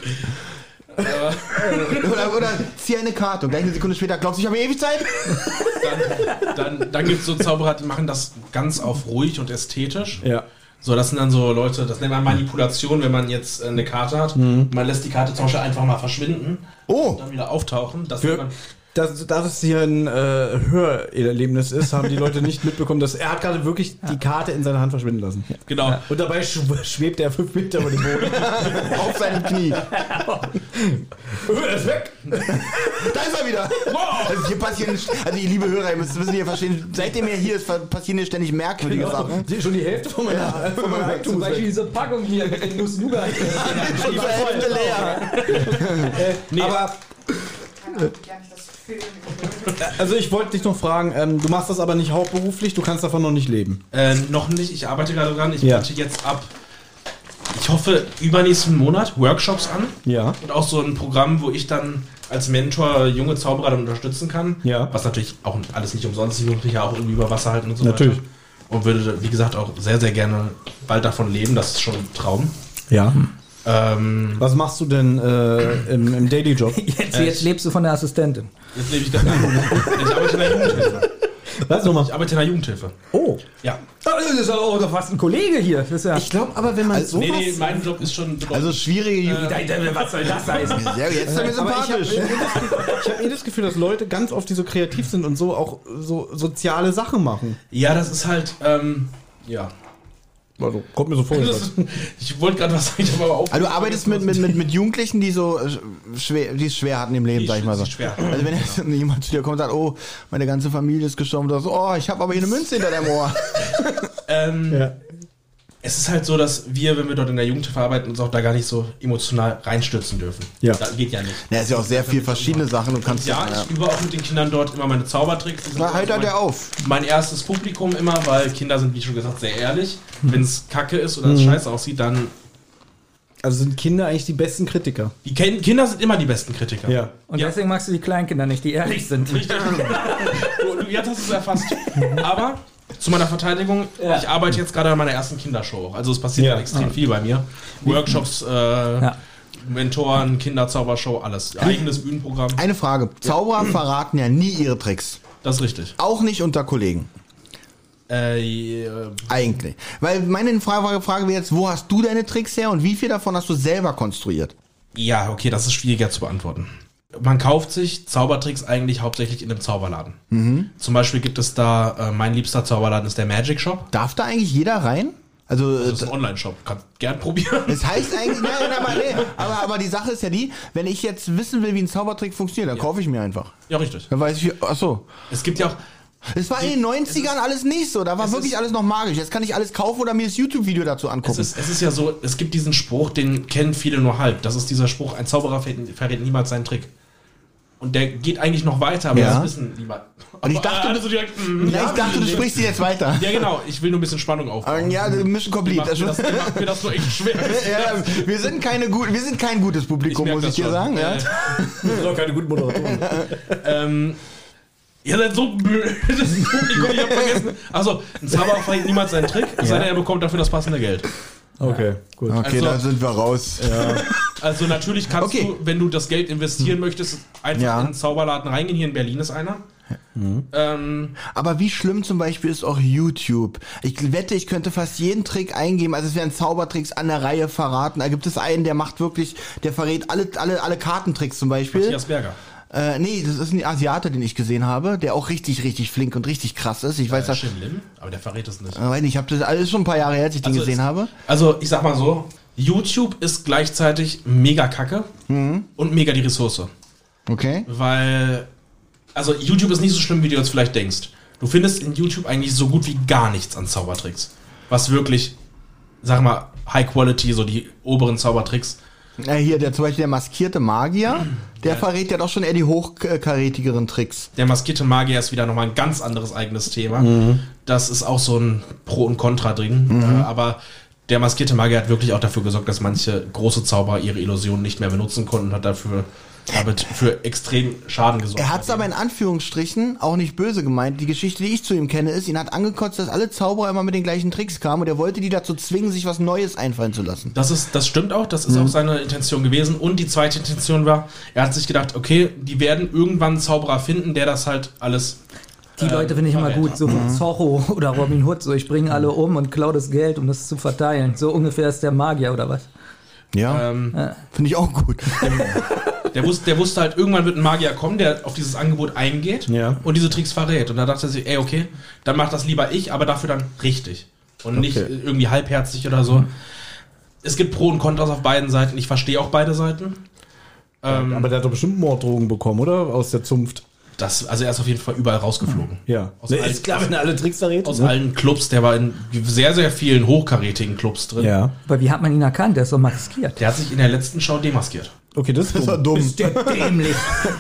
Oder zieh eine Karte und gleich eine Sekunde später glaubst du, ich habe ewig Zeit? Dann gibt es so Zauberer, die machen das ganz auf ruhig und ästhetisch. Ja. So, das sind dann so Leute, das nennt man Manipulation, wenn man jetzt eine Karte hat. Man lässt die Karte zum Beispiel einfach mal verschwinden und dann wieder auftauchen. Das nennt man, Da es hier ein Hörerlebnis ist, haben die Leute nicht mitbekommen, dass er hat gerade wirklich die Karte in seiner Hand verschwinden lassen. genau. Und dabei schwebt er 5 Meter über dem Boden. Auf seinem Knie. Er ist weg! Da ist er wieder. Also hier passieren, also ihr liebe Hörer, ihr müsst wissen, ihr verstehen, seitdem er hier ist, passieren hier ständig merkwürdige Sachen. Schon die Hälfte von meinem Eigentum Zum ist Beispiel weg. diese Packung hier mit den Nuss-Nougat. Die war Hälfte leer. Nee, Aber also ich wollte dich noch fragen, du machst das aber nicht hauptberuflich, du kannst davon noch nicht leben. noch nicht, ich arbeite gerade dran. Ich biete jetzt ab, ich hoffe, übernächsten Monat Workshops an. Ja. Und auch so ein Programm, wo ich dann als Mentor junge Zauberer dann unterstützen kann. Ja. Was natürlich auch alles nicht umsonst ist. Ich muss mich ja auch irgendwie über Wasser halten und so Natürlich. weiter. Und würde, wie gesagt, auch sehr, sehr gerne bald davon leben. Das ist schon ein Traum. Ja. Was machst du denn im Daily Job? Jetzt lebst du von der Assistentin. Jetzt lebe ich gar nicht. Ich arbeite in der Jugendhilfe. Was nochmal? Ich arbeite in der Jugendhilfe. Oh. Ja. Das ist auch doch fast ein Kollege hier. Das ist ja Ich glaube aber, wenn man sowas... Nee, mein Job ist schon... Also schwierige was soll das heißen? Sehr, jetzt sind wir sympathisch. Ich habe das Gefühl, dass Leute ganz oft, die so kreativ sind und so auch so soziale Sachen machen. Ja, das ist halt... ja. Also, kommt mir so vor. Ich wollte gerade was sagen, aber auch... Also du arbeitest mit Jugendlichen, die so schwer, die es schwer hatten im Leben, sag ich mal so. Schwer. Also wenn jetzt jemand zu dir kommt und sagt, oh, meine ganze Familie ist gestorben, du sagst, oh, ich habe aber hier eine Münze hinter deinem Ohr. Ja. Es ist halt so, dass wir, wenn wir dort in der Jugendhilfe arbeiten, uns auch da gar nicht so emotional reinstürzen dürfen. Ja. Das geht ja nicht. Ja, ist ja auch sehr viel verschiedene Sachen. Du kannst Ja, ich übe auch mit den Kindern dort immer meine Zaubertricks. Das ist Na, halt mein, der auf. mein erstes Publikum immer, weil Kinder sind, wie schon gesagt, sehr ehrlich. Wenn es kacke ist oder es scheiße aussieht, dann... Also sind Kinder eigentlich die besten Kritiker? Die Kinder sind immer die besten Kritiker. Ja. Und deswegen magst du die Kleinkinder nicht, die ehrlich sind. Richtig. Jetzt hast du es erfasst. Aber zu meiner Verteidigung, ich arbeite jetzt gerade an meiner ersten Kindershow auch. Also es passiert ja extrem viel bei mir. Workshops, Mentoren, Kinderzaubershow, alles. Eigenes Bühnenprogramm. Eine Frage. Zauberer verraten ja nie ihre Tricks. Das ist richtig. Auch nicht unter Kollegen. Eigentlich. Weil meine Frage wäre jetzt, wo hast du deine Tricks her und wie viel davon hast du selber konstruiert? Ja, okay, das ist schwieriger zu beantworten. Man kauft sich Zaubertricks eigentlich hauptsächlich in einem Zauberladen. Zum Beispiel gibt es da, mein liebster Zauberladen ist der Magic Shop. Darf da eigentlich jeder rein? Also Das ist ein Online-Shop, kannst gern probieren. das heißt eigentlich, aber die Sache ist ja die, wenn ich jetzt wissen will, wie ein Zaubertrick funktioniert, dann kaufe ich mir einfach. Ja, richtig. Dann weiß ich, ach so. Es gibt ja auch, Es war in den 90ern alles nicht so, da war es wirklich ist- alles noch magisch. Jetzt kann ich alles kaufen oder mir das YouTube-Video dazu es angucken. ist ja so, es gibt diesen Spruch, den kennen viele nur halb. Das ist dieser Spruch, ein Zauberer verrät niemals seinen Trick. Und der geht eigentlich noch weiter, aber Ja. das wissen niemand. Und ich dachte, alle so direkt, Ja, ich dachte, du sprichst sie jetzt weiter. Ja, genau, ich will nur ein bisschen Spannung aufbauen. Ja, Mission Complete. Macht mir das nur echt schwer. Ja, wir sind kein gutes Publikum, merk muss das ich dir schon. sagen. Ja. Das sind auch keine guten Moderatoren. Ihr seid so blöd. Ich hab vergessen. Also, ein Zauberer verrät niemals seinen Trick, es sei denn, er bekommt dafür das passende Geld. Okay, gut. Okay, Also- da sind wir raus. Also natürlich kannst Okay. du, wenn du das Geld investieren möchtest, einfach Ja. in einen Zauberladen reingehen. Hier in Berlin ist einer. Aber wie schlimm zum Beispiel ist auch YouTube? Ich wette, ich könnte fast jeden Trick eingeben. Also es werden Zaubertricks an der Reihe verraten. Da gibt es einen, der macht wirklich, der verrät alle Kartentricks zum Beispiel. Matthias Berger. Nee, das ist ein Asiate, den ich gesehen habe, der auch richtig, richtig flink und richtig krass ist. Ich weiß das. Shin Lim, aber der verrät es nicht. Weiß nicht, ich habe das alles schon ein paar Jahre her, als ich den gesehen habe. Also ich sag mal so, YouTube ist gleichzeitig mega kacke und mega die Ressource. Okay. Weil, also YouTube ist nicht so schlimm, wie du jetzt vielleicht denkst. Du findest in YouTube eigentlich so gut wie gar nichts an Zaubertricks. Was wirklich, sag mal, High Quality, so die oberen Zaubertricks. Hier, zum Beispiel der maskierte Magier, der verrät ja doch schon eher die hochkarätigeren Tricks. Der maskierte Magier ist wieder nochmal ein ganz anderes eigenes Thema. Das ist auch so ein Pro und Contra drin. Aber der maskierte Magier hat wirklich auch dafür gesorgt, dass manche große Zauberer ihre Illusionen nicht mehr benutzen konnten und hat dafür für extrem Schaden gesorgt. Er hat es aber in Anführungsstrichen auch nicht böse gemeint. Die Geschichte, die ich zu ihm kenne, ist, ihn hat angekotzt, dass alle Zauberer immer mit den gleichen Tricks kamen und er wollte die dazu zwingen, sich was Neues einfallen zu lassen. Das stimmt auch, das ist auch seine Intention gewesen. Und die zweite Intention war, er hat sich gedacht, okay, die werden irgendwann einen Zauberer finden, der das halt alles... Die Leute finde ich immer verrät. gut, so Zorro oder Robin Hood, so ich bringe alle um und klaue das Geld, um das zu verteilen. So ungefähr ist der Magier oder was? Ja, finde ich auch gut. Der wusste halt, irgendwann wird ein Magier kommen, der auf dieses Angebot eingeht und diese Tricks verrät. Und da dachte er sich, ey, okay, dann mach das lieber ich, aber dafür dann richtig. Und nicht irgendwie halbherzig oder so. Es gibt Pro und Kontras auf beiden Seiten. Ich verstehe auch beide Seiten. Aber der hat doch bestimmt Morddrogen bekommen, oder? Aus der Zunft. Also er ist auf jeden Fall überall rausgeflogen. Ja. Aus allen- Ist klar, wenn er alle Tricks verrät. Aus allen Clubs, der war in sehr, sehr vielen hochkarätigen Clubs drin. Ja. Aber wie hat man ihn erkannt? Der ist doch maskiert. Der hat sich in der letzten Show demaskiert. Okay, das ist Das war dumm. dumm. Der dämlich.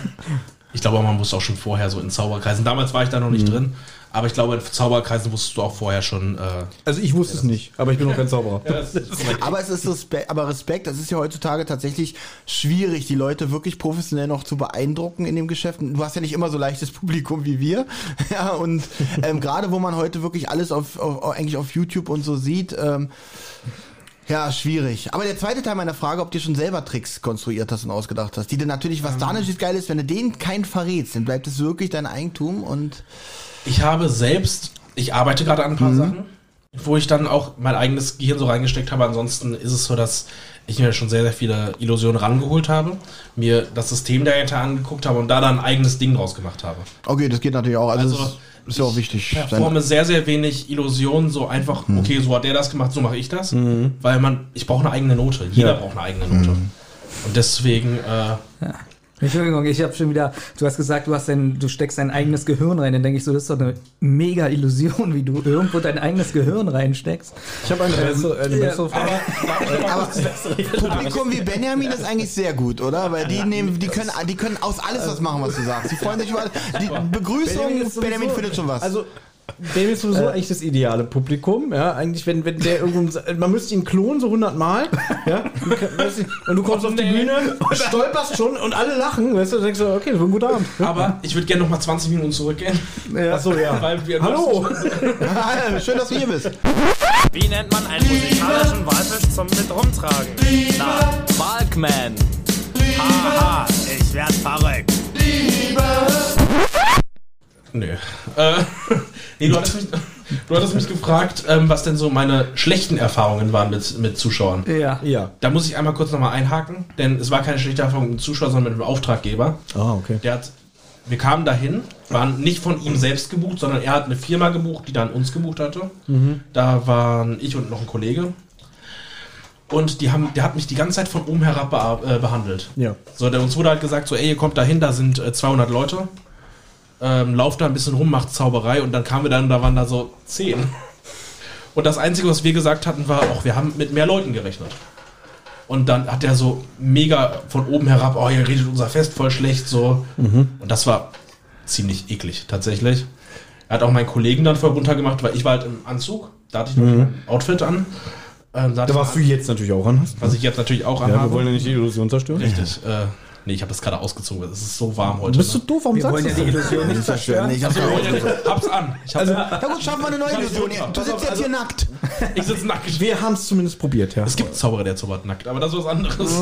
Ich glaube, man wusste auch schon vorher so in Zauberkreisen. Damals war ich da noch nicht drin, aber ich glaube, in Zauberkreisen wusstest du auch vorher schon. Also ich wusste es nicht, aber ich bin noch kein Zauberer. Aber es ist Respekt, das ist ja heutzutage tatsächlich schwierig, die Leute wirklich professionell noch zu beeindrucken in dem Geschäft. Du hast ja nicht immer so leichtes Publikum wie wir. Ja, und gerade wo man heute wirklich alles eigentlich auf YouTube und so sieht, ja, schwierig. Aber der zweite Teil meiner Frage, ob du schon selber Tricks konstruiert hast und ausgedacht hast, die dir natürlich, was da natürlich geil ist, wenn du denen keinen verrätst, dann bleibt es wirklich dein Eigentum und Ich arbeite gerade an ein paar Sachen, wo ich dann auch mein eigenes Gehirn so reingesteckt habe. Ansonsten ist es so, dass ich mir schon sehr, sehr viele Illusionen rangeholt habe, mir das System dahinter angeguckt habe und da dann ein eigenes Ding draus gemacht habe. Okay, das geht natürlich auch. Also das ist ja auch wichtig. Ich forme sehr, sehr wenig Illusionen, so einfach, okay, so hat der das gemacht, so mache ich das. Weil ich brauche eine eigene Note. Jeder braucht eine eigene Note. Und deswegen... Entschuldigung, ich habe schon wieder, du hast gesagt, du steckst dein eigenes Gehirn rein. Dann denke ich so, das ist doch eine mega Illusion, wie du irgendwo dein eigenes Gehirn reinsteckst. Ich habe eine bessere Frage. Aber Publikum wie Benjamin ist eigentlich sehr gut, oder? Weil die können aus alles was machen, was du sagst. Die freuen sich über alles. Die Begrüßung, Benjamin findet schon was. Also Benjamin ist sowieso eigentlich das ideale Publikum, ja, eigentlich wenn der irgendwo, man müsste ihn klonen so 100 Mal, ja, und du kommst auf die Bühne, stolperst schon und alle lachen, weißt du, denkst du, okay, das war ein guter Abend. Aber ich würde gerne noch mal 20 Minuten zurückgehen. Ja. Achso, ja. Weil Hallo! Schön, dass du hier bist. Wie nennt man einen musikalischen Walfisch zum mit rumtragen? Na, Walkman. Haha, ich werd verrückt. Nö. Nee, du hattest mich gefragt, was denn so meine schlechten Erfahrungen waren mit Zuschauern. Ja. Da muss ich einmal kurz nochmal einhaken, denn es war keine schlechte Erfahrung mit dem Zuschauer, sondern mit dem Auftraggeber. Ah, okay. Wir kamen dahin, waren nicht von ihm selbst gebucht, sondern er hat eine Firma gebucht, die dann uns gebucht hatte. Da waren ich und noch ein Kollege. Und der hat mich die ganze Zeit von oben herab behandelt. Ja. So, uns wurde halt gesagt, so, ey, ihr kommt dahin, da sind 200 Leute. Lauft da ein bisschen rum, macht Zauberei und dann kamen wir da waren da so 10. Und das Einzige, was wir gesagt hatten, war auch, wir haben mit mehr Leuten gerechnet. Und dann hat er so mega von oben herab, oh, ihr redet unser Fest voll schlecht, so. Und das war ziemlich eklig, tatsächlich. Er hat auch meinen Kollegen dann voll runtergemacht, weil ich war halt im Anzug, da hatte ich noch ein Outfit an. Da warst du jetzt natürlich auch an. Was ich jetzt natürlich auch Ja, anhabe. wir wollen ja nicht die Illusion zerstören. Richtig. Nee, ich habe das gerade ausgezogen, es ist so warm heute. Bist du doof, warum Wir sagst wollen du ja die Illusion nicht zerstören. Ich hab's auch. Hab's an. Ja gut, schaffen wir eine neue Illusion. Du sitzt jetzt hier nackt. Ich sitze nackt. Wir haben es zumindest probiert, ja. Es gibt Zauberer, der zaubert nackt, aber das ist was anderes.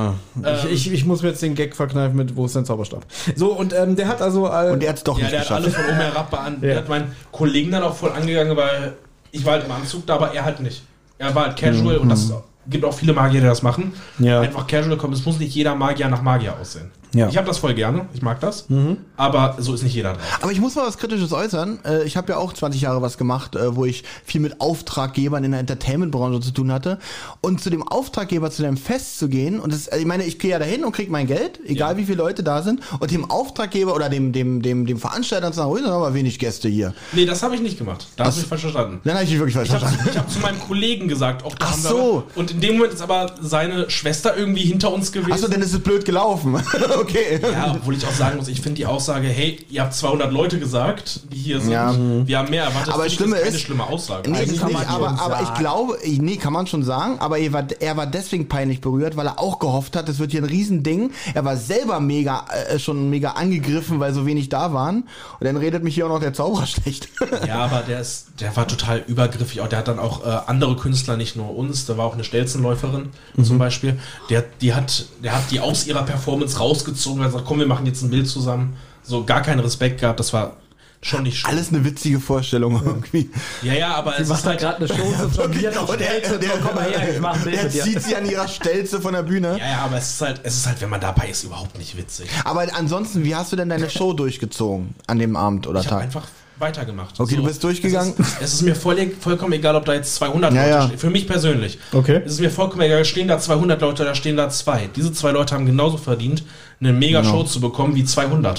Ich muss mir jetzt den Gag verkneifen mit, wo ist dein Zauberstab? So, und der hat also... Und der hat's doch Ja, nicht der hat geschafft. alles von oben herab behandelt. Der hat meinen Kollegen dann auch voll angegangen, weil ich war halt im Anzug da, aber er halt nicht. Er war halt casual und das gibt auch viele Magier, die das machen. Ja. Einfach casual kommen. Es muss nicht jeder Magier nach Magier aussehen. Ja. Ich habe das voll gerne, ich mag das, aber so ist nicht jeder drauf. Aber ich muss mal was Kritisches äußern. Ich habe ja auch 20 Jahre was gemacht, wo ich viel mit Auftraggebern in der Entertainment-Branche zu tun hatte. Und zu dem Auftraggeber, zu dem Fest zu gehen, und das, ich meine, ich gehe ja dahin und kriege mein Geld, egal wie viele Leute da sind, und dem Auftraggeber oder dem Veranstalter zu sagen, oh, sind aber wenig Gäste hier. Nee, das habe ich nicht gemacht. Da hast du mich falsch verstanden. Dann habe ich dich wirklich falsch verstanden. Ich habe zu meinem Kollegen gesagt, auch da Ach haben wir so. und in dem Moment ist aber seine Schwester irgendwie hinter uns gewesen. Achso, dann ist es blöd gelaufen. Okay. Ja, obwohl ich auch sagen muss, ich finde die Aussage, hey, ihr habt 200 Leute gesagt, die hier sind, Ja. wir haben mehr erwartet, Aber finde ich, Schlimme ist keine ist- schlimme Aussage. Nee, Eigentlich ist kann nicht, man schon aber ich sagen. glaube, nee, kann man schon sagen, aber er war deswegen peinlich berührt, weil er auch gehofft hat, das wird hier ein Riesending. Er war selber schon mega angegriffen, weil so wenig da waren. Und dann redet mich hier auch noch der Zauberer schlecht. Ja, aber der war total übergriffig. Auch der hat dann auch andere Künstler, nicht nur uns. Da war auch eine Stelzenläuferin zum Beispiel. Die hat die aus ihrer Performance rausgezogen und hat gesagt, komm, wir machen jetzt ein Bild zusammen. So gar keinen Respekt gehabt. Das war schon nicht schön. Alles eine witzige Vorstellung irgendwie. Ja, aber es Macht ist da halt, gerade eine Show so von mir noch Stelze. Komm mal her, ich mach ein Bild Der mit dir. zieht sie an ihrer Stelze von der Bühne. ja, aber es ist halt, wenn man dabei ist, überhaupt nicht witzig. Aber ansonsten, wie hast du denn deine Show durchgezogen an dem Abend oder Ich habe Tag? einfach weitergemacht. Okay, du bist durchgegangen? Es ist mir vollkommen egal, ob da jetzt 200 Ja, Leute ja. stehen. Für mich persönlich. Okay. Es ist mir vollkommen egal, stehen da 200 Leute, da stehen da 2. Diese 2 Leute haben genauso verdient, eine Mega-Show zu bekommen wie 200.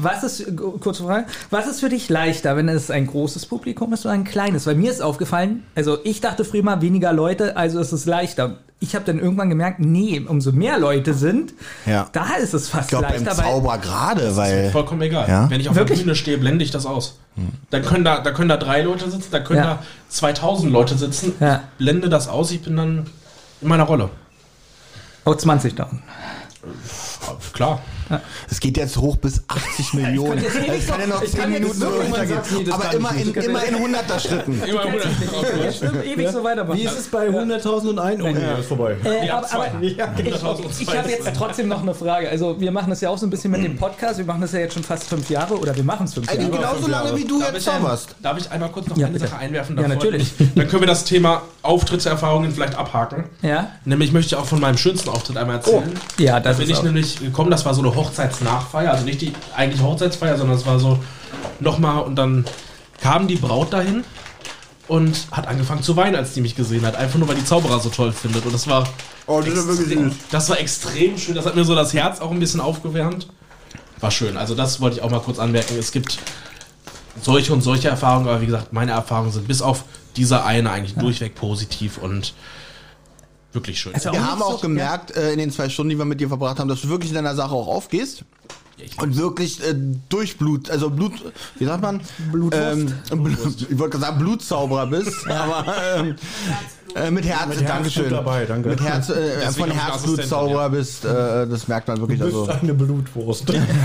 Kurze Frage, was ist für dich leichter, wenn es ein großes Publikum ist oder ein kleines? Weil mir ist aufgefallen, also ich dachte früher mal weniger Leute, also ist es leichter. Ich habe dann irgendwann gemerkt, nee, umso mehr Leute sind, Ja. da ist es fast Ich glaube, beim leichter. weil Zauber gerade, weil... Vollkommen egal. Ja? Wenn ich auf Wirklich? der Bühne stehe, blende ich das aus. Dann können da 3 Leute sitzen, da können Ja. da 2000 Leute sitzen. Ja. Ich blende das aus, ich bin dann in meiner Rolle. Oh, 20 dann. Klar. Es geht jetzt hoch bis 80 Millionen. Ich kann ja noch 10 Minuten weitergehen. Aber immer in 100er Schritten. Immer 100. Ewig so weitermachen. Wie ist es bei 100.001? Oh, nee, ist vorbei. Aber ich habe jetzt trotzdem noch eine Frage. Also wir machen das ja auch so ein bisschen mit dem Podcast. Wir machen das ja jetzt schon fast 5 Jahre oder wir machen es 5 Jahre. Eigentlich genauso lange wie du jetzt zauberst. Darf ich einmal kurz noch eine Sache einwerfen? Ja, natürlich. Dann können wir das Thema Auftrittserfahrungen vielleicht abhaken. Ja. Nämlich möchte ich auch von meinem schönsten Auftritt einmal erzählen. Ja, Da bin ich nämlich gekommen, das war so eine Hochzeitsnachfeier, also nicht die eigentliche Hochzeitsfeier, sondern es war so nochmal und dann kam die Braut dahin und hat angefangen zu weinen, als die mich gesehen hat, einfach nur, weil die Zauberer so toll findet und das war das war extrem schön, das hat mir so das Herz auch ein bisschen aufgewärmt. War schön, also das wollte ich auch mal kurz anmerken, es gibt solche und solche Erfahrungen, aber wie gesagt, meine Erfahrungen sind bis auf diese eine eigentlich durchweg positiv und wirklich schön. Also Wir haben auch gemerkt, in den 2 Stunden, die wir mit dir verbracht haben, dass du wirklich in deiner Sache auch aufgehst. Und wirklich durch Blut, also Blut, wie sagt man? Ich wollte sagen Blutzauberer bist, aber mit Herz, Dankeschön. Dabei, danke. Mit Herz, von Herzblutzauberer bist, das merkt man wirklich. Du bist Also. eine Blutwurst.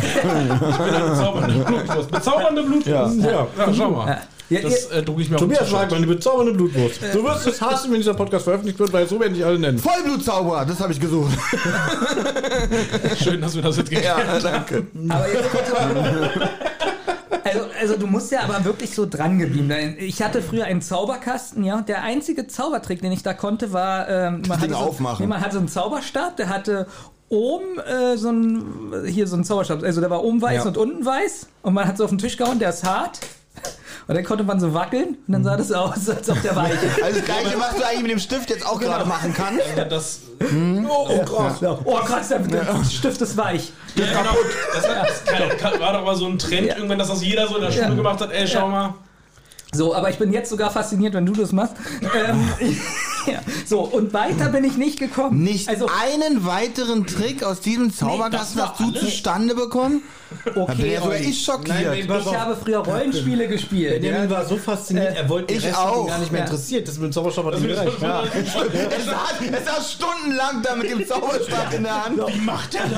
Bezaubernde Blutwurst. Ja, schau mal. Das drucke ich mir auf den Tobias T-Shirt. Wagner, eine bezaubernde Blutwurst. Du wirst es hassen, wenn dieser Podcast veröffentlicht wird, weil so werden dich alle nennen. Vollblutzauberer, das habe ich gesucht. Schön, dass wir das jetzt geklärt haben. Ja, danke. Aber jetzt also du musst ja aber wirklich so dran geblieben sein. Ich hatte früher einen Zauberkasten, ja, und der einzige Zaubertrick, den ich da konnte, war man hatte so einen Zauberstab, der hatte oben so ein Zauberstab, also der war oben weiß und unten weiß und man hat so auf den Tisch gehauen, der ist hart. Und dann konnte man so wackeln und dann sah das aus, als ob der weich ist. Also das Gleiche, was du eigentlich mit dem Stift jetzt auch gerade machen kannst. Oh krass, der Stift ist weich. Ja, kaputt. Das war doch mal so ein Trend, irgendwann, dass das jeder so in der Schule gemacht hat. Ey, schau mal. So, aber ich bin jetzt sogar fasziniert, wenn du das machst. Ja. So, und weiter bin ich nicht gekommen. Nicht einen weiteren Trick aus diesem Zauberkasten hast du zustande bekommen? Okay, ja sogar ich schockiert. Ich habe früher Rollenspiele gespielt. Benjamin war so fasziniert, er wollte die Reste gar nicht mehr interessiert. Das mit dem Zauberstab hat ihm gereicht. Ja. Er saß stundenlang da mit dem Zauberstab in der Hand. Wie macht er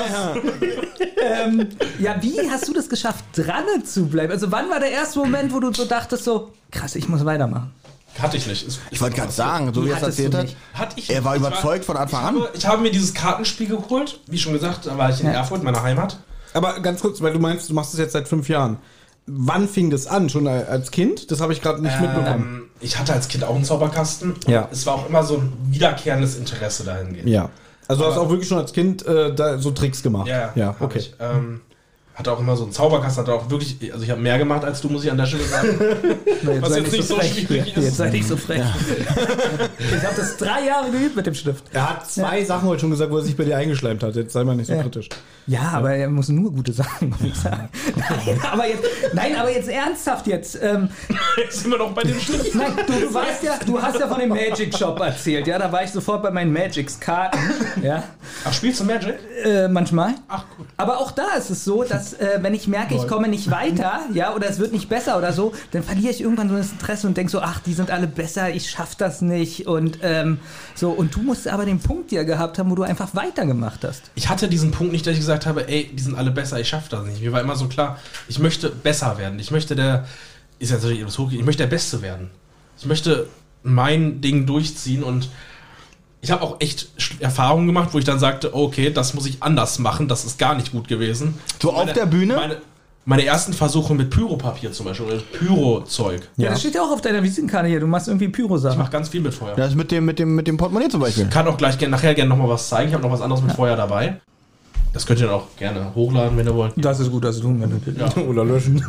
das? Wie hast du das geschafft, dran zu bleiben? Also wann war der erste Moment, wo du so dachtest, so, krass, ich muss weitermachen? Hatte ich nicht. Ich wollte gerade sagen, so wie er es erzählt hat. Er war überzeugt von Anfang an. Ich habe mir dieses Kartenspiel geholt. Wie schon gesagt, da war ich in Erfurt, meiner Heimat. Aber ganz kurz, weil du meinst, du machst es jetzt seit 5 Jahren. Wann fing das an? Schon als Kind? Das habe ich gerade nicht mitbekommen. Ich hatte als Kind auch einen Zauberkasten. Ja. Es war auch immer so ein wiederkehrendes Interesse dahingehend. Ja. Also du hast auch wirklich schon als Kind da so Tricks gemacht. Ja, okay. Ich, hatte auch immer so einen Zauberkasten, hatte auch wirklich, also ich habe mehr gemacht als du, muss ich an der Stelle sagen. Was jetzt nicht so schwierig ist. Jetzt sei nicht so frech. Ich habe das 3 Jahre geübt mit dem Stift. Er hat 2 Sachen heute schon gesagt, wo er sich bei dir eingeschleimt hat. Jetzt sei mal nicht so kritisch. Ja, aber er muss nur gute Sachen sagen. Nein, aber jetzt ernsthaft jetzt. Jetzt sind wir doch bei dem Stift. Nein, du hast ja von dem Magic Shop erzählt, ja, da war ich sofort bei meinen Magics-Karten. Ja. Ach, spielst du Magic? Manchmal. Ach, gut. Aber auch da ist es so, dass wenn ich merke, ich komme nicht weiter, ja, oder es wird nicht besser oder so, dann verliere ich irgendwann so das Interesse und denke so, ach, die sind alle besser, ich schaff das nicht und so. Und du musst aber den Punkt ja gehabt haben, wo du einfach weitergemacht hast. Ich hatte diesen Punkt nicht, dass ich gesagt habe, ey, die sind alle besser, ich schaff das nicht. Mir war immer so klar, ich möchte besser werden. Ich möchte ich möchte der Beste werden. Ich möchte mein Ding durchziehen und ich habe auch echt Erfahrungen gemacht, wo ich dann sagte, okay, das muss ich anders machen, das ist gar nicht gut gewesen. So auf der Bühne? Meine ersten Versuche mit Pyropapier zum Beispiel, oder Pyro-Zeug. Ja, das steht ja auch auf deiner Visitenkarte hier, du machst irgendwie Pyro-Sachen. Ich mache ganz viel mit Feuer. Das mit dem Portemonnaie zum Beispiel. Ich kann auch gleich nachher gerne nochmal was zeigen, ich habe noch was anderes mit Feuer dabei. Das könnt ihr dann auch gerne hochladen, wenn ihr wollt. Das ist gut, das tun wir natürlich. Ja. Oder löschen.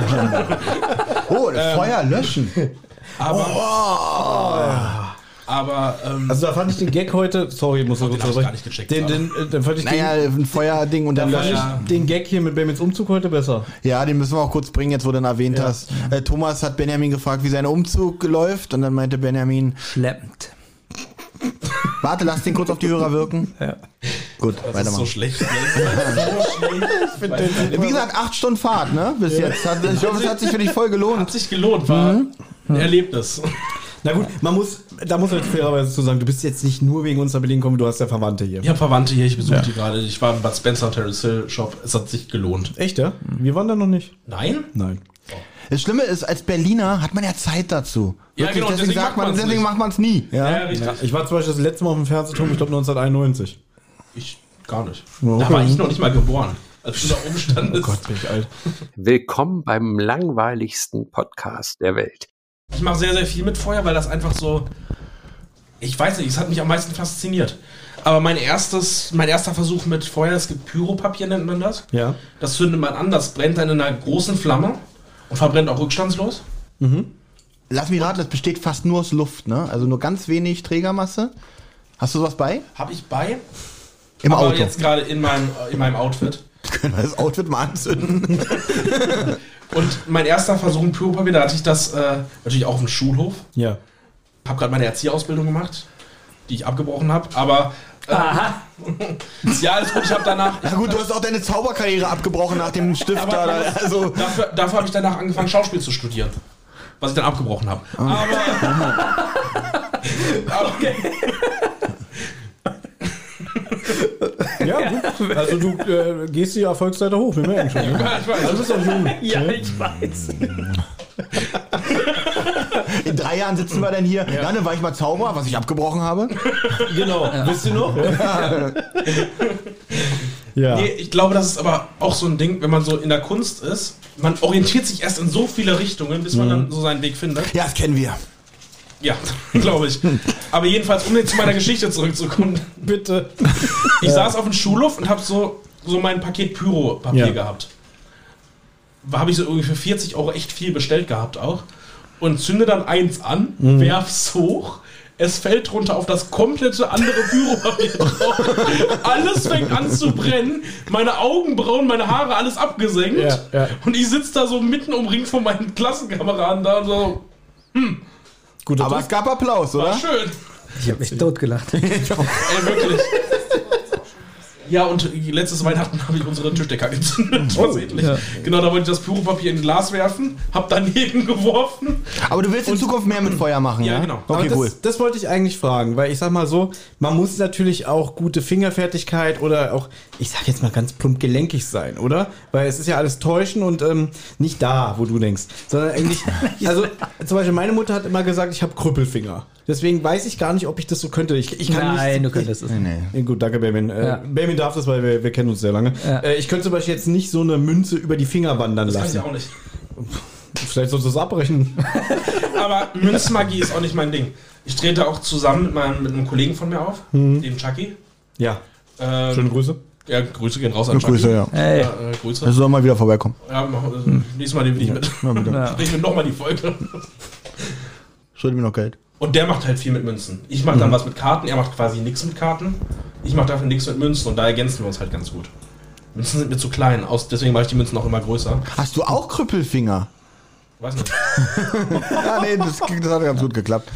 Oh, das Feuer löschen. Aber also da fand ich den Gag heute, sorry, muss ich kurz gar nicht gecheckt. Den fand ich ein Feuerding und dann löschen. Den Gag hier mit Benjamins Umzug heute besser. Ja, den müssen wir auch kurz bringen, jetzt wo du ihn erwähnt hast. Thomas hat Benjamin gefragt, wie sein Umzug läuft und dann meinte Benjamin, schleppend. Warte, lass den kurz auf die Hörer wirken. Ja. Gut, das ist so schlecht. Wie gesagt, 8 Stunden Fahrt, ne? Bis jetzt. Ich hoffe, es hat sich für dich voll gelohnt. Hat sich gelohnt, war ein Erlebnis. Na gut, da muss man jetzt fairerweise zu sagen, du bist jetzt nicht nur wegen uns nach Berlin gekommen, du hast ja Verwandte hier. Ich habe Verwandte hier, ich besuche die gerade. Ich war im Bad Spencer Terrace Hill Shop. Es hat sich gelohnt. Echt, ja? Wir waren da noch nicht. Nein? Nein. Das Schlimme ist, als Berliner hat man ja Zeit dazu. Ja, Wirklich, genau, deswegen macht man es nie. Ja. richtig. Ja, ich war zum Beispiel das letzte Mal auf dem Fernsehturm, ich glaube 1991. Ich gar nicht. Okay. Da war ich noch nicht mal geboren. Als dieser Umstand ist. Oh Gott, bin ich alt. Willkommen beim langweiligsten Podcast der Welt. Ich mache sehr, sehr viel mit Feuer, weil das einfach so... Ich weiß nicht, es hat mich am meisten fasziniert. Aber mein erster Versuch mit Feuer, es gibt Pyropapier, nennt man das. Ja. Das zündet man an, das brennt dann in einer großen Flamme und verbrennt auch rückstandslos. Lass mich raten, das besteht fast nur aus Luft, ne? Also nur ganz wenig Trägermasse. Hast du sowas bei? Habe ich bei. Im aber Auto. jetzt gerade in meinem Outfit. Können wir das Outfit mal anzünden? Und mein erster Versuch mit Pyropapier, da hatte ich das natürlich auch auf dem Schulhof. Ja. Habe gerade meine Erzieherausbildung gemacht, die ich abgebrochen habe, aber... Aha. Ja, alles gut, ich habe danach... Na gut, du hast auch deine Zauberkarriere abgebrochen nach dem Stift Aber da. Also, dafür habe ich danach angefangen, Schauspiel zu studieren. Was ich dann abgebrochen habe. Aber Ja, gut. Also du gehst die Erfolgsleiter hoch, wir merken schon. Ne? ja, ich weiß. Also du bist auch jung. Ja, ich weiß. in 3 Jahren sitzen wir dann hier. Ja, dann war ich mal Zauberer, was ich abgebrochen habe. Genau. Wisst ihr noch? Ja. Nee, ich glaube, das ist aber auch so ein Ding, wenn man so in der Kunst ist, man orientiert sich erst in so viele Richtungen, bis man dann so seinen Weg findet. Ja, das kennen wir. Ja, glaube ich. Aber jedenfalls, um jetzt zu meiner Geschichte zurückzukommen. Bitte. Ich saß auf dem Schulhof und habe so mein Paket Pyropapier gehabt. Habe ich so irgendwie für 40 € echt viel bestellt gehabt auch. Und zünde dann eins an, werf's hoch. Es fällt runter auf das komplette andere Pyropapier drauf. Alles fängt an zu brennen. Meine Augenbrauen, meine Haare, alles abgesenkt. Ja, ja. Und ich sitze da so mitten umringt von meinen Klassenkameraden da und so, Guter Aber Trick. es gab Applaus, war oder? schön. Ich habe mich totgelacht. Ey, wirklich. Ja, und letztes Weihnachten habe ich unsere Tischdecker gezündet. Versehentlich. ja. Genau, da wollte ich das Pyropapier in ein Glas werfen, hab daneben geworfen. Aber du willst in Zukunft mehr mit Feuer machen, Ja, ja? genau. Okay, Aber cool. das wollte ich eigentlich fragen, weil ich sag mal so, man muss natürlich auch gute Fingerfertigkeit oder auch, ich sag jetzt mal ganz plump, gelenkig sein, oder? Weil es ist ja alles täuschen und nicht da, wo du denkst, sondern eigentlich, also zum Beispiel meine Mutter hat immer gesagt, ich habe Krüppelfinger. Deswegen weiß ich gar nicht, ob ich das so könnte. Ich kann Nein, nicht, du könntest es. Nee. Gut, danke, Benjamin. Benjamin darf das, weil wir kennen uns sehr lange. Ja. Ich könnte zum Beispiel jetzt nicht so eine Münze über die Finger wandern Das kann ich lassen. auch nicht. Vielleicht sollst du es abbrechen. Aber Münzmagie ist auch nicht mein Ding. Ich trete auch zusammen mit einem Kollegen von mir auf, dem Chucky. Ja, Ähm, schöne Grüße. Ja, Grüße gehen raus an Chucky. Grüße, ja. Ey. Grüße. Das soll mal wieder vorbeikommen. Ja, nächstes Mal nehme ich mit. Ja. Drehen wir nochmal die Folge. Schuldet mir noch Geld. Und der macht halt viel mit Münzen. Ich mache dann was mit Karten, er macht quasi nichts mit Karten. Ich mache dafür nichts mit Münzen und da ergänzen wir uns halt ganz gut. Münzen sind mir zu klein, deswegen mache ich die Münzen auch immer größer. Hast du auch Krüppelfinger? Weiß nicht. Ja, nee, das hat ganz gut geklappt.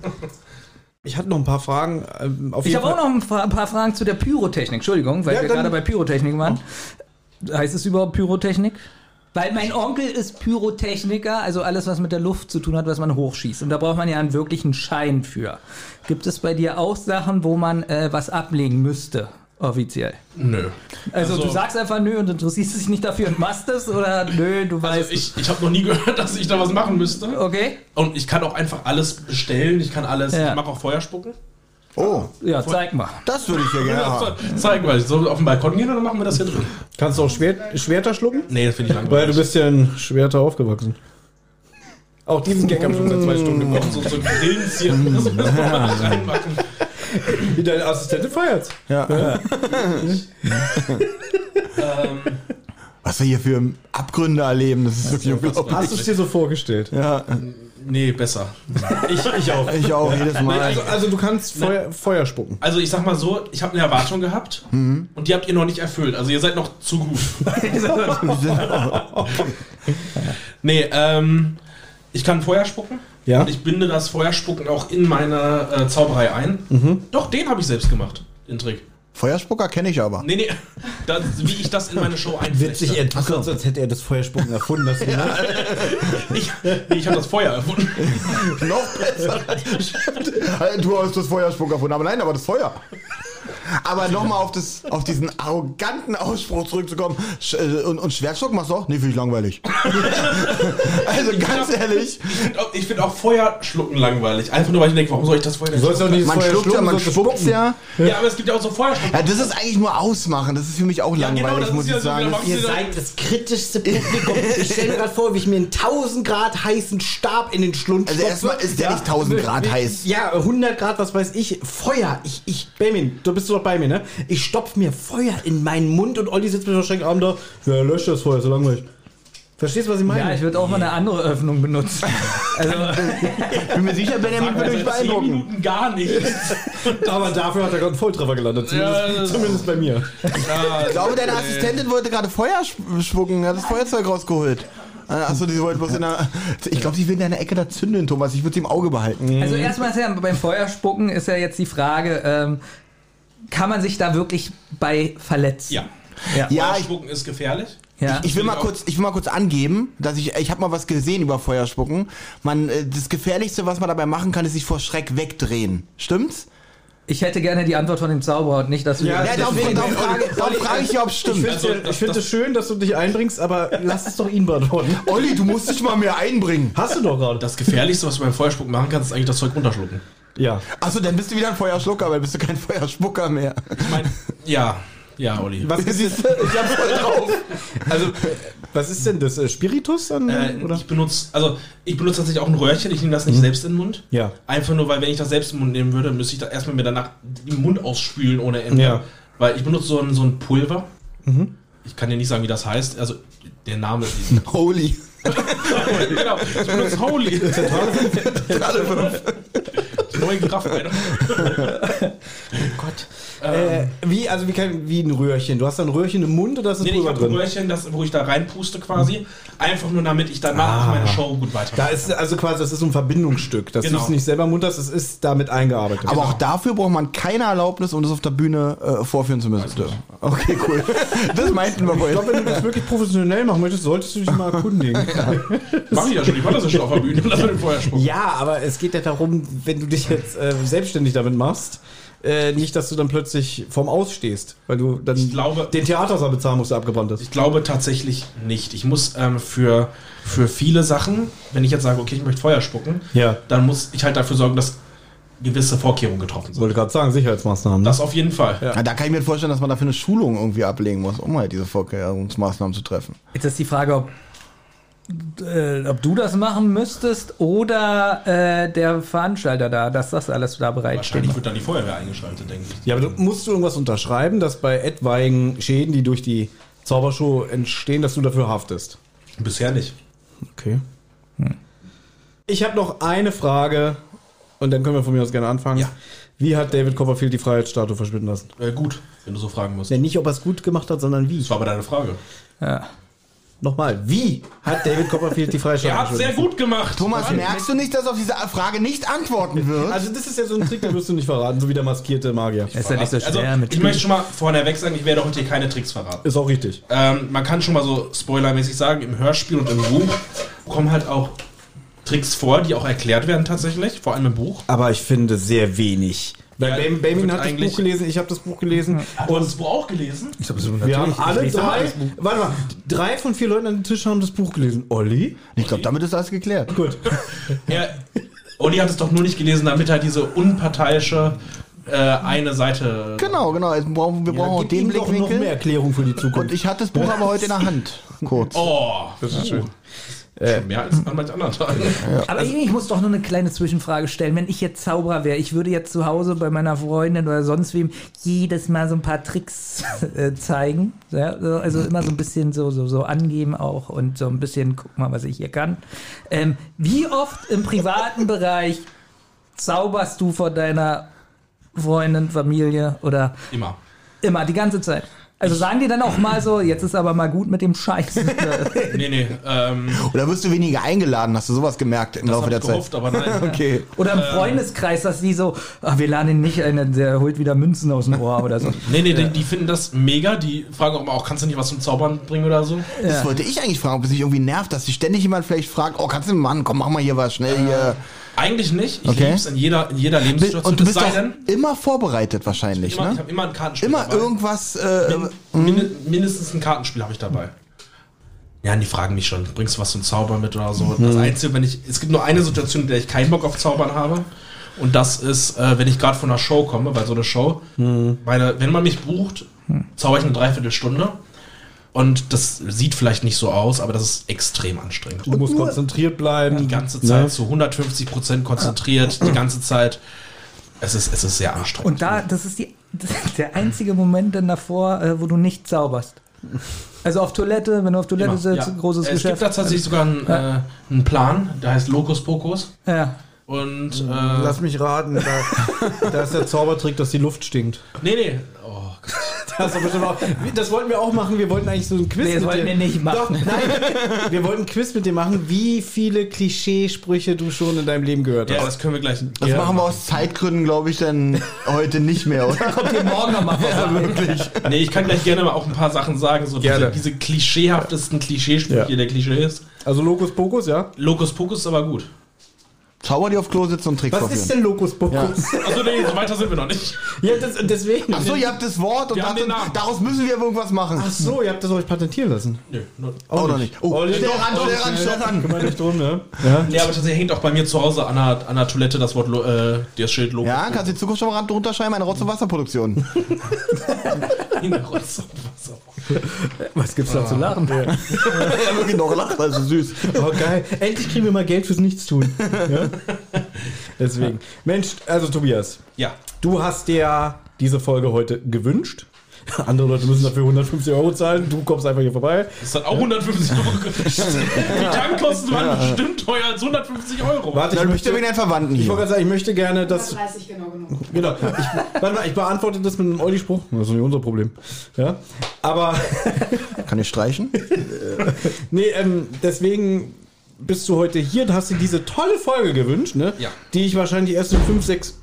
Ich hatte noch ein paar Fragen. Auf Ich jeden habe auch Fall. noch ein paar Fragen zu der Pyrotechnik. Entschuldigung, weil Ja, wir dann- gerade bei Pyrotechnik waren. Heißt es überhaupt Pyrotechnik? Weil mein Onkel ist Pyrotechniker, also alles, was mit der Luft zu tun hat, was man hochschießt. Und da braucht man ja einen wirklichen Schein für. Gibt es bei dir auch Sachen, wo man was ablegen müsste, offiziell? Nö. Also du sagst einfach nö und interessierst dich nicht dafür und machst es oder nö, du weißt... Also ich habe noch nie gehört, dass ich da was machen müsste. Okay, Und ich kann auch einfach alles bestellen. Ich kann alles. Ja. Ich mache auch Feuer spucken. Oh, ja, zeig mal. das würde ich ja gerne haben. Zeigen wir. Sollen wir auf den Balkon gehen oder machen wir das hier drin? Kannst du auch Schwerter schlucken? Nee, das finde ich Weil langweilig. du bist ja in Schwerter aufgewachsen. Auch diesen Gag haben wir schon seit 2 Stunden Noch gemacht. so Grills hier. Das muss man mal reinmachen. Wie deine Assistentin feiert's. Ja. Was wir hier für Abgründe erleben, das ist wirklich unglaublich. Hast du es dir so vorgestellt? Ja, Nee, besser. Ich auch. ich auch jedes Mal. Also du kannst Feuer spucken. Also ich sag mal so, ich habe eine Erwartung gehabt und die habt ihr noch nicht erfüllt. Also ihr seid noch zu gut. Nee, ich kann Feuer spucken. Ja. Und ich binde das Feuerspucken auch in meine Zauberei ein. Doch, den habe ich selbst gemacht, den Trick. Feuerspucker kenne ich aber. Nee, wie ich das in meine Show einflechte. Witzig, sonst hätte er das Feuerspucken erfunden. Das Ich habe das Feuer erfunden. Noch besser. Du hast das Feuerspucker erfunden, aber nein, aber das Feuer. Aber nochmal auf diesen arroganten Ausspruch zurückzukommen. Und Schwertstock machst du auch? Nee, finde ich langweilig. Also ganz ehrlich. Ich finde auch Feuer schlucken langweilig. Einfach nur, weil ich denke, warum soll ich das Feuer Du sollst doch nicht das Man Feuer schluckt ja, schlucken, man sondern spuckt spucken. ja. Ja, aber es gibt ja auch so Feuerschlucken. Ja, das ist eigentlich nur ausmachen. Das ist für mich auch Ja, genau, langweilig, das muss ist ich ja so, sagen. wie der Ihr seid das kritischste Publikum. Ich stelle mir gerade vor, wie ich mir einen 1000 Grad heißen Stab in den Schlund Also stopfe. erstmal ist der nicht 1000 Grad heiß. Ja, 100 Grad, was weiß ich. Feuer. Benjamin, du bist doch bei mir, ne? Ich stopf mir Feuer in meinen Mund und Olli sitzt mir wahrscheinlich abends da. Ja, löscht das Feuer, so langweilig. Verstehst du, was ich meine? Ja, ich würde auch mal eine andere Öffnung benutzen. Also, Bin mir sicher, Benjamin würde mich 10 beeindrucken. Minuten gar nichts. Aber dafür hat er gerade einen Volltreffer gelandet. Zumindest bei mir. Ich glaube, deine Assistentin wollte gerade Feuer spucken, hat das Feuerzeug rausgeholt. Achso, die wollte bloß in der. Ich glaube, sie will in einer Ecke da zünden, Thomas. Ich würde sie im Auge behalten. also erstmal ist ja beim Feuerspucken ist ja jetzt die Frage, kann man sich da wirklich bei verletzen? Ja. Ja. Ja, Feuerspucken ist gefährlich. Ja. Ich will mal kurz angeben, dass ich habe mal was gesehen über Feuerspucken. Das Gefährlichste, was man dabei machen kann, ist sich vor Schreck wegdrehen. Stimmt's? Ich hätte gerne die Antwort von dem Zauberer und nicht, dass du... Ja, darum frage ich ja, ob es stimmt. Ich finde es schön, dass du dich einbringst, aber lass es doch ihn beantworten. Olli, du musst dich mal mehr einbringen. Hast du doch gerade. Das Gefährlichste, was du beim Feuerspucken machen kannst, ist eigentlich das Zeug runterschlucken. Ja. Achso, dann bist du wieder ein Feuerschlucker, weil bist du kein Feuerspucker mehr. Ich meine, ja, Olli. Was ist Siehst du, ich hab voll drauf. Also, was ist denn das? Spiritus dann? Oder? Ich benutze tatsächlich auch ein Röhrchen, ich nehme das nicht selbst in den Mund. Ja. Einfach nur, weil wenn ich das selbst in den Mund nehmen würde, müsste ich da erstmal mir danach den Mund ausspülen ohne Ende. Ja. Weil ich benutze so ein Pulver. Ich kann dir nicht sagen, wie das heißt. Also, der Name ist Holy. genau, ich benutze Holy. Zentrale 5. Neue Kraftmeter. Wie ein Röhrchen? Du hast da ein Röhrchen im Mund oder ist das Ich Pulver habe ein drin? Röhrchen, wo ich da reinpuste quasi. Einfach nur, damit ich danach meine Show gut weitermache. Da ist also quasi, das ist so ein Verbindungsstück, dass Genau. du es nicht selber im Mund hast, es ist damit eingearbeitet. Aber auch dafür braucht man keine Erlaubnis, um das auf der Bühne vorführen zu müssen. Okay, cool. Das meinten wir ich vorhin. glaube, wenn du das wirklich professionell machen möchtest, solltest du dich mal erkundigen. Mach ich ja schon, ich war das ja schon auf der Bühne. Lass mal den Feuerspuck. Ja, aber es geht ja darum, wenn du dich jetzt selbstständig damit machst, nicht, dass du dann plötzlich vorm Aus stehst, weil du dann den Theatersaal bezahlen musst, der abgebrannt ist. Ich glaube tatsächlich nicht. Ich muss für viele Sachen, wenn ich jetzt sage, okay, ich möchte Feuer spucken, Ja. dann muss ich halt dafür sorgen, dass gewisse Vorkehrungen getroffen Ich sind. wollte gerade sagen, Sicherheitsmaßnahmen. Ne? Das auf jeden Fall. Ja. Ja, da kann ich mir vorstellen, dass man dafür eine Schulung irgendwie ablegen muss, um halt diese Vorkehrungsmaßnahmen zu treffen. Jetzt ist die Frage, ob du das machen müsstest oder der Veranstalter da, dass das alles da bereitsteht. Wahrscheinlich wird dann die Feuerwehr eingeschaltet, denke ich. Ja, aber musst du irgendwas unterschreiben, dass bei etwaigen Schäden, die durch die Zaubershow entstehen, dass du dafür haftest? Bisher nicht. Okay. Ich habe noch eine Frage und dann können wir von mir aus gerne anfangen. Ja. Wie hat David Copperfield die Freiheitsstatue verschwinden lassen? Gut, wenn du so fragen musst. Ja, nicht, ob er es gut gemacht hat, sondern wie. Das war aber deine Frage. Ja. Nochmal, wie hat David Copperfield die Freiheitsstatue Er hat sehr gut gemacht. Thomas, merkst du nicht, dass auf diese Frage nicht antworten wird? Also das ist ja so ein Trick, den wirst du nicht verraten, so wie der maskierte Magier. Ist ja nicht so schwer Also, mit ich möchte schon mal vorneweg sagen, ich werde heute hier keine Tricks verraten. Ist auch richtig. Man kann schon mal so spoilermäßig sagen, im Hörspiel und im Buch kommen halt auch Tricks vor, die auch erklärt werden tatsächlich, vor allem im Buch. Aber ich finde sehr wenig. Weil Ja, Benjamin wird hat das eigentlich- Buch gelesen, ich habe das Buch gelesen. Hast du das Buch auch gelesen? Ich glaub, so Wir haben natürlich. alle Ich lese drei, alles Buch. warte mal, 3 von 4 Leuten an den Tisch haben das Buch gelesen. Olli? Ich glaube, damit ist alles geklärt. Gut. Ja, Olli hat es doch nur nicht gelesen, damit er diese unparteiische eine Seite... Genau. Wir brauchen auch Gib den ihm doch noch Blickwinkel. mehr Erklärung für die Und Zukunft. ich hatte das Buch aber heute in der Hand. Kurz. Oh, Das ist schön. schon mehr als an manchen anderen Tagen. Aber ich muss doch nur eine kleine Zwischenfrage stellen. Wenn ich jetzt Zauberer wäre, ich würde jetzt zu Hause bei meiner Freundin oder sonst wem jedes Mal so ein paar Tricks zeigen. Ja, also immer so ein bisschen so angeben auch und so ein bisschen, guck mal, was ich hier kann. Wie oft im privaten Bereich zauberst du vor deiner Freundin, Familie oder Immer. immer, die ganze Zeit? Also sagen die dann auch mal so, jetzt ist aber mal gut mit dem Scheiß. Nee. Oder wirst du weniger eingeladen? Hast du sowas gemerkt im Laufe der Zeit? Gehofft, aber nein. Okay. Oder im Freundeskreis, dass die so, wir laden ihn nicht ein, der holt wieder Münzen aus dem Ohr oder so. Nee, die finden das mega. Die fragen auch immer, kannst du nicht was zum Zaubern bringen oder so? Das wollte ich eigentlich fragen, ob es sich irgendwie nervt, dass sich ständig jemand vielleicht fragt, kannst du Mann, komm, mach mal hier was, schnell hier. Eigentlich nicht. Ich Okay. lieb's in jeder Lebenssituation. Und du bist Es sei doch denn, immer vorbereitet wahrscheinlich, ich ne? habe immer ein Kartenspiel Immer dabei. irgendwas, Mindestens ein Kartenspiel habe ich dabei. Ja, und die fragen mich schon, bringst du was zum Zaubern mit oder so. Das Einzige, es gibt nur eine Situation, in der ich keinen Bock auf Zaubern habe. Und das ist, wenn ich gerade von einer Show komme, weil so eine Show, wenn man mich bucht, zauber ich eine Dreiviertelstunde. Und das sieht vielleicht nicht so aus, aber das ist extrem anstrengend. Du musst konzentriert bleiben. Die ganze Zeit zu 150% konzentriert, die ganze Zeit. Es ist sehr anstrengend. Und das ist der einzige Moment dann davor, wo du nicht zauberst. Also auf Toilette, wenn du auf Toilette sitzt, großes Es Geschäft. gibt da tatsächlich sogar einen Plan, der heißt Locus Pocus. Ja. Und Lass mich raten, da ist der Zaubertrick, dass die Luft stinkt. nee. Oh Gott. Das wollten wir auch machen. Wir wollten eigentlich so ein Quiz Nee, das wollten wir nicht machen. Doch, nein. Wir wollten ein Quiz mit dir machen, wie viele Klischeesprüche du schon in deinem Leben gehört Ja, hast. das können wir gleich. das machen wir aus Zeitgründen, glaube ich, dann heute nicht mehr, oder? Kommt ihr morgen nochmal vorbei. Wirklich. Nee, ich kann gleich gerne mal auch ein paar Sachen sagen, so Gerne. diese klischeehaftesten Klischeesprüche, der Klischee ist. Also Locus Pocus, ja? Locus Pocus ist aber gut. Zauber, die auf Klo sitzen und Tricks Was vorführen. ist denn Locus Pocus? Also nee, so weiter sind wir noch nicht. Ja, deswegen. Ach so, ihr habt das Wort und Wir haben den Namen. daraus müssen wir irgendwas machen. Ach so, ihr habt das euch patentieren lassen. Nö, Auch noch nicht. Oh, Olli, schnell ran, schnell ran. Kümmere dich drum, ne? Ja. Nee, aber tatsächlich hängt auch bei mir zu Hause an der Toilette das Wort, das Schild Locus. Ja, kannst du in Zukunft schon mal drunter schreiben, eine Rotz- und Wasserproduktion. Was gibt's da zu lachen? Ja, wirklich noch lacht, also süß. Oh, geil. Endlich kriegen wir mal Geld fürs Nichtstun. Ja? Deswegen. Mensch, also Tobias, Ja. du hast dir diese Folge heute gewünscht. Andere Leute müssen dafür 150 € zahlen. Du kommst einfach hier vorbei. Das hat auch 150 € gekostet. Die Tankkosten waren bestimmt teuer als 150 €. Warte, Dann möchte wegen deinen Verwandten ich hier. wollte gerade sagen, ich möchte gerne, dass... 30 genau genug. Genau. Warte mal, ich beantworte das mit einem Olli-Spruch. Das ist nicht unser Problem. Ja. Aber... Kann ich streichen? Nee, deswegen bist du heute hier und hast dir diese tolle Folge gewünscht, ne? Ja. Die ich wahrscheinlich die ersten 5, 6...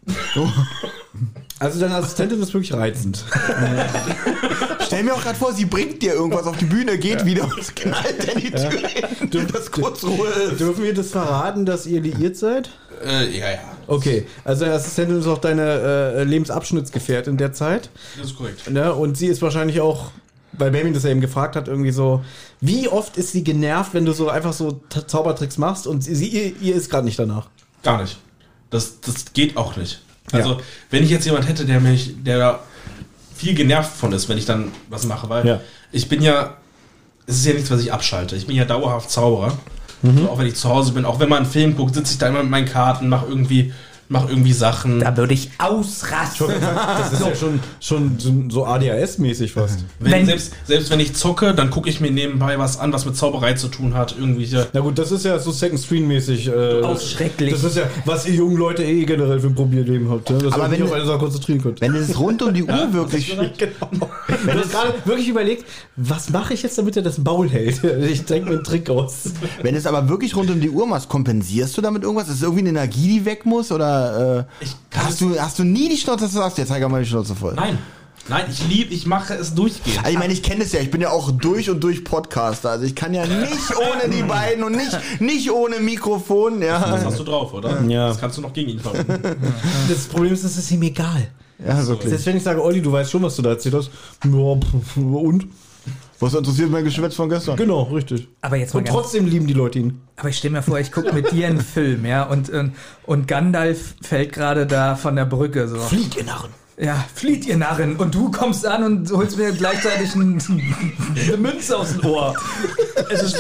Also deine Assistentin ist wirklich reizend. Stell mir auch gerade vor, sie bringt dir irgendwas auf die Bühne, geht wieder und knallt in die Tür hin, dass kurz Ruhe ist. Dürfen wir das verraten, dass ihr liiert seid? Ja. Okay, also deine Assistentin ist auch deine Lebensabschnittsgefährtin der Zeit. Das ist korrekt. Ne? Und sie ist wahrscheinlich auch, weil Benjamin das ja eben gefragt hat, irgendwie so, wie oft ist sie genervt, wenn du so einfach so Zaubertricks machst und ihr ist gerade nicht danach? Gar nicht. Das geht auch nicht. Also, wenn ich jetzt jemand hätte, der da viel genervt von ist, wenn ich dann was mache, weil ich bin ja, es ist ja nichts, was ich abschalte. Ich bin ja dauerhaft Zauberer. Also auch wenn ich zu Hause bin, auch wenn man einen Film guckt, sitze ich da immer mit meinen Karten, mach irgendwie Sachen. Da würde ich ausrasten. Das ist ja schon so ADHS-mäßig fast. Selbst wenn ich zocke, dann gucke ich mir nebenbei was an, was mit Zauberei zu tun hat. Irgendwelche. Na gut, das ist ja so Second-Screen-mäßig. Schrecklich. Das ist ja, was ihr jungen Leute generell für ein Problemleben habt. Ne? Dass Aber ihr euch wenn auf eine Sache konzentrieren könnt. Wenn es rund um die Uhr wirklich... Genau. Du hast gerade wirklich überlegt, was mache ich jetzt, damit er das Maul hält? Ich denke mir einen Trick aus. Wenn es aber wirklich rund um die Uhr machst, kompensierst du damit irgendwas? Ist es irgendwie eine Energie, die weg muss? Oder hast du nie die Schnauze, dass du sagst, jetzt zeig mal die Schnauze voll? Nein, ich mache es durchgehend. Also ich meine, ich kenne es ja, ich bin ja auch durch und durch Podcaster. Also ich kann ja nicht ohne die beiden und nicht ohne Mikrofon. Ja. Das hast du drauf, oder? Ja. Das kannst du noch gegen ihn verwenden. Das Problem ist, es ist ihm egal. Ja, wirklich. Selbst wenn ich sage, Olli, du weißt schon, was du da erzählt hast. Ja, und? Was interessiert mein Geschwätz von gestern? Genau, richtig. Aber jetzt mal Und ganz, trotzdem lieben die Leute ihn. aber ich stell mir vor, ich gucke mit dir einen Film, ja, und Gandalf fällt gerade da von der Brücke so. Flieg, ihr Narren. Ja, flieht ihr Narren. Und du kommst an und holst mir gleichzeitig eine Münze aus dem Ohr. Es ist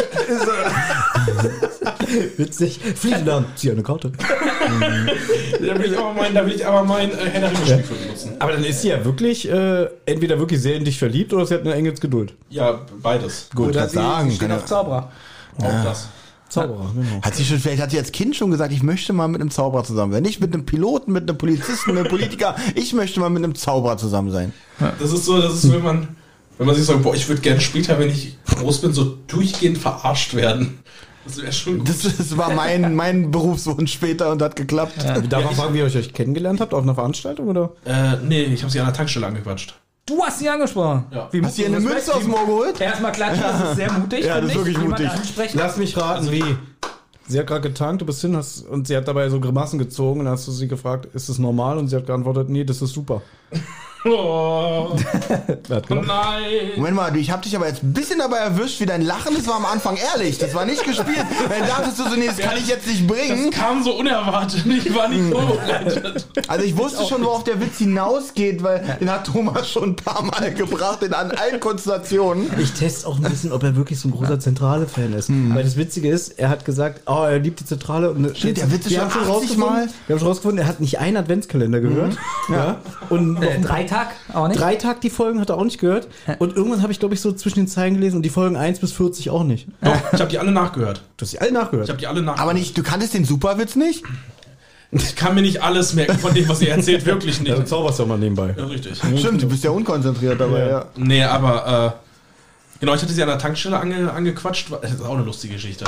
Witzig. Fliegen dann. Zieh eine Karte. Da will ich aber mein Herr der Ringe-Spiel für benutzen. Aber dann ist sie ja wirklich entweder wirklich sehr in dich verliebt oder sie hat eine Engelsgeduld. Ja, beides. Gut, oder kann sagen. steht auf Zauberer. Auch das. Zauberer, genau. Vielleicht hat sie als Kind schon gesagt, ich möchte mal mit einem Zauberer zusammen sein. Nicht mit einem Piloten, mit einem Polizisten, mit einem Politiker. Ich möchte mal mit einem Zauberer zusammen sein. Das ist so, wenn Wenn man sich sagt, boah, ich würde gerne später, wenn ich groß bin, so durchgehend verarscht werden. Das wäre schon gut. Das war mein Berufswunsch später und hat geklappt. Darf man fragen, wie ihr euch kennengelernt habt? Auf einer Veranstaltung, oder? Nee, ich habe sie an der Tankstelle angequatscht. Du hast sie angesprochen. Ja. Wie Hast du ihr eine Münze aus dem Ohr geholt? Erstmal klatschen, das ist sehr mutig. Ja, das ist finde ich. wirklich Jemand mutig. ansprechen. Lass mich raten, wie? Sie hat gerade getankt, du bist hin und sie hat dabei so Grimassen gezogen und dann hast du sie gefragt, ist das normal? Und sie hat geantwortet, nee, das ist super. Oh, Wer hat gemacht? nein. Moment mal, ich habe dich aber jetzt ein bisschen dabei erwischt, wie dein Lachen, das war am Anfang ehrlich, das war nicht gespielt. Dann dachtest du so, nee, das kann ich jetzt nicht bringen. Das kam so unerwartet. Ich war nicht vorbereitet. Also ich wusste schon, worauf der Witz hinausgeht, weil den hat Thomas schon ein paar Mal gebracht in allen Konstellationen. Ich teste auch ein bisschen, ob er wirklich so ein großer Zentrale-Fan ist. Weil das Witzige ist, er hat gesagt, oh, er liebt die Zentrale. Und Stimmt, der Witz ist schon 80 Mal. Wir haben schon rausgefunden, er hat nicht einen Adventskalender gehört. Ja. Und 3 Tage auch nicht? 3 Tage die Folgen hat er auch nicht gehört. Und irgendwann habe ich, glaube ich, so zwischen den Zeilen gelesen und die Folgen 1 bis 40 auch nicht. Doch, ich habe die alle nachgehört. Du hast die alle nachgehört. Ich habe die alle nachgehört. Aber nicht, du kanntest den Superwitz nicht? Ich kann mir nicht alles merken von dem, was ihr erzählt, wirklich nicht. Ja, du zauberst ja mal nebenbei. Ja, richtig. Stimmt, du bist ja unkonzentriert dabei, ja. Nee, aber genau, ich hatte sie an der Tankstelle angequatscht. Das ist auch eine lustige Geschichte.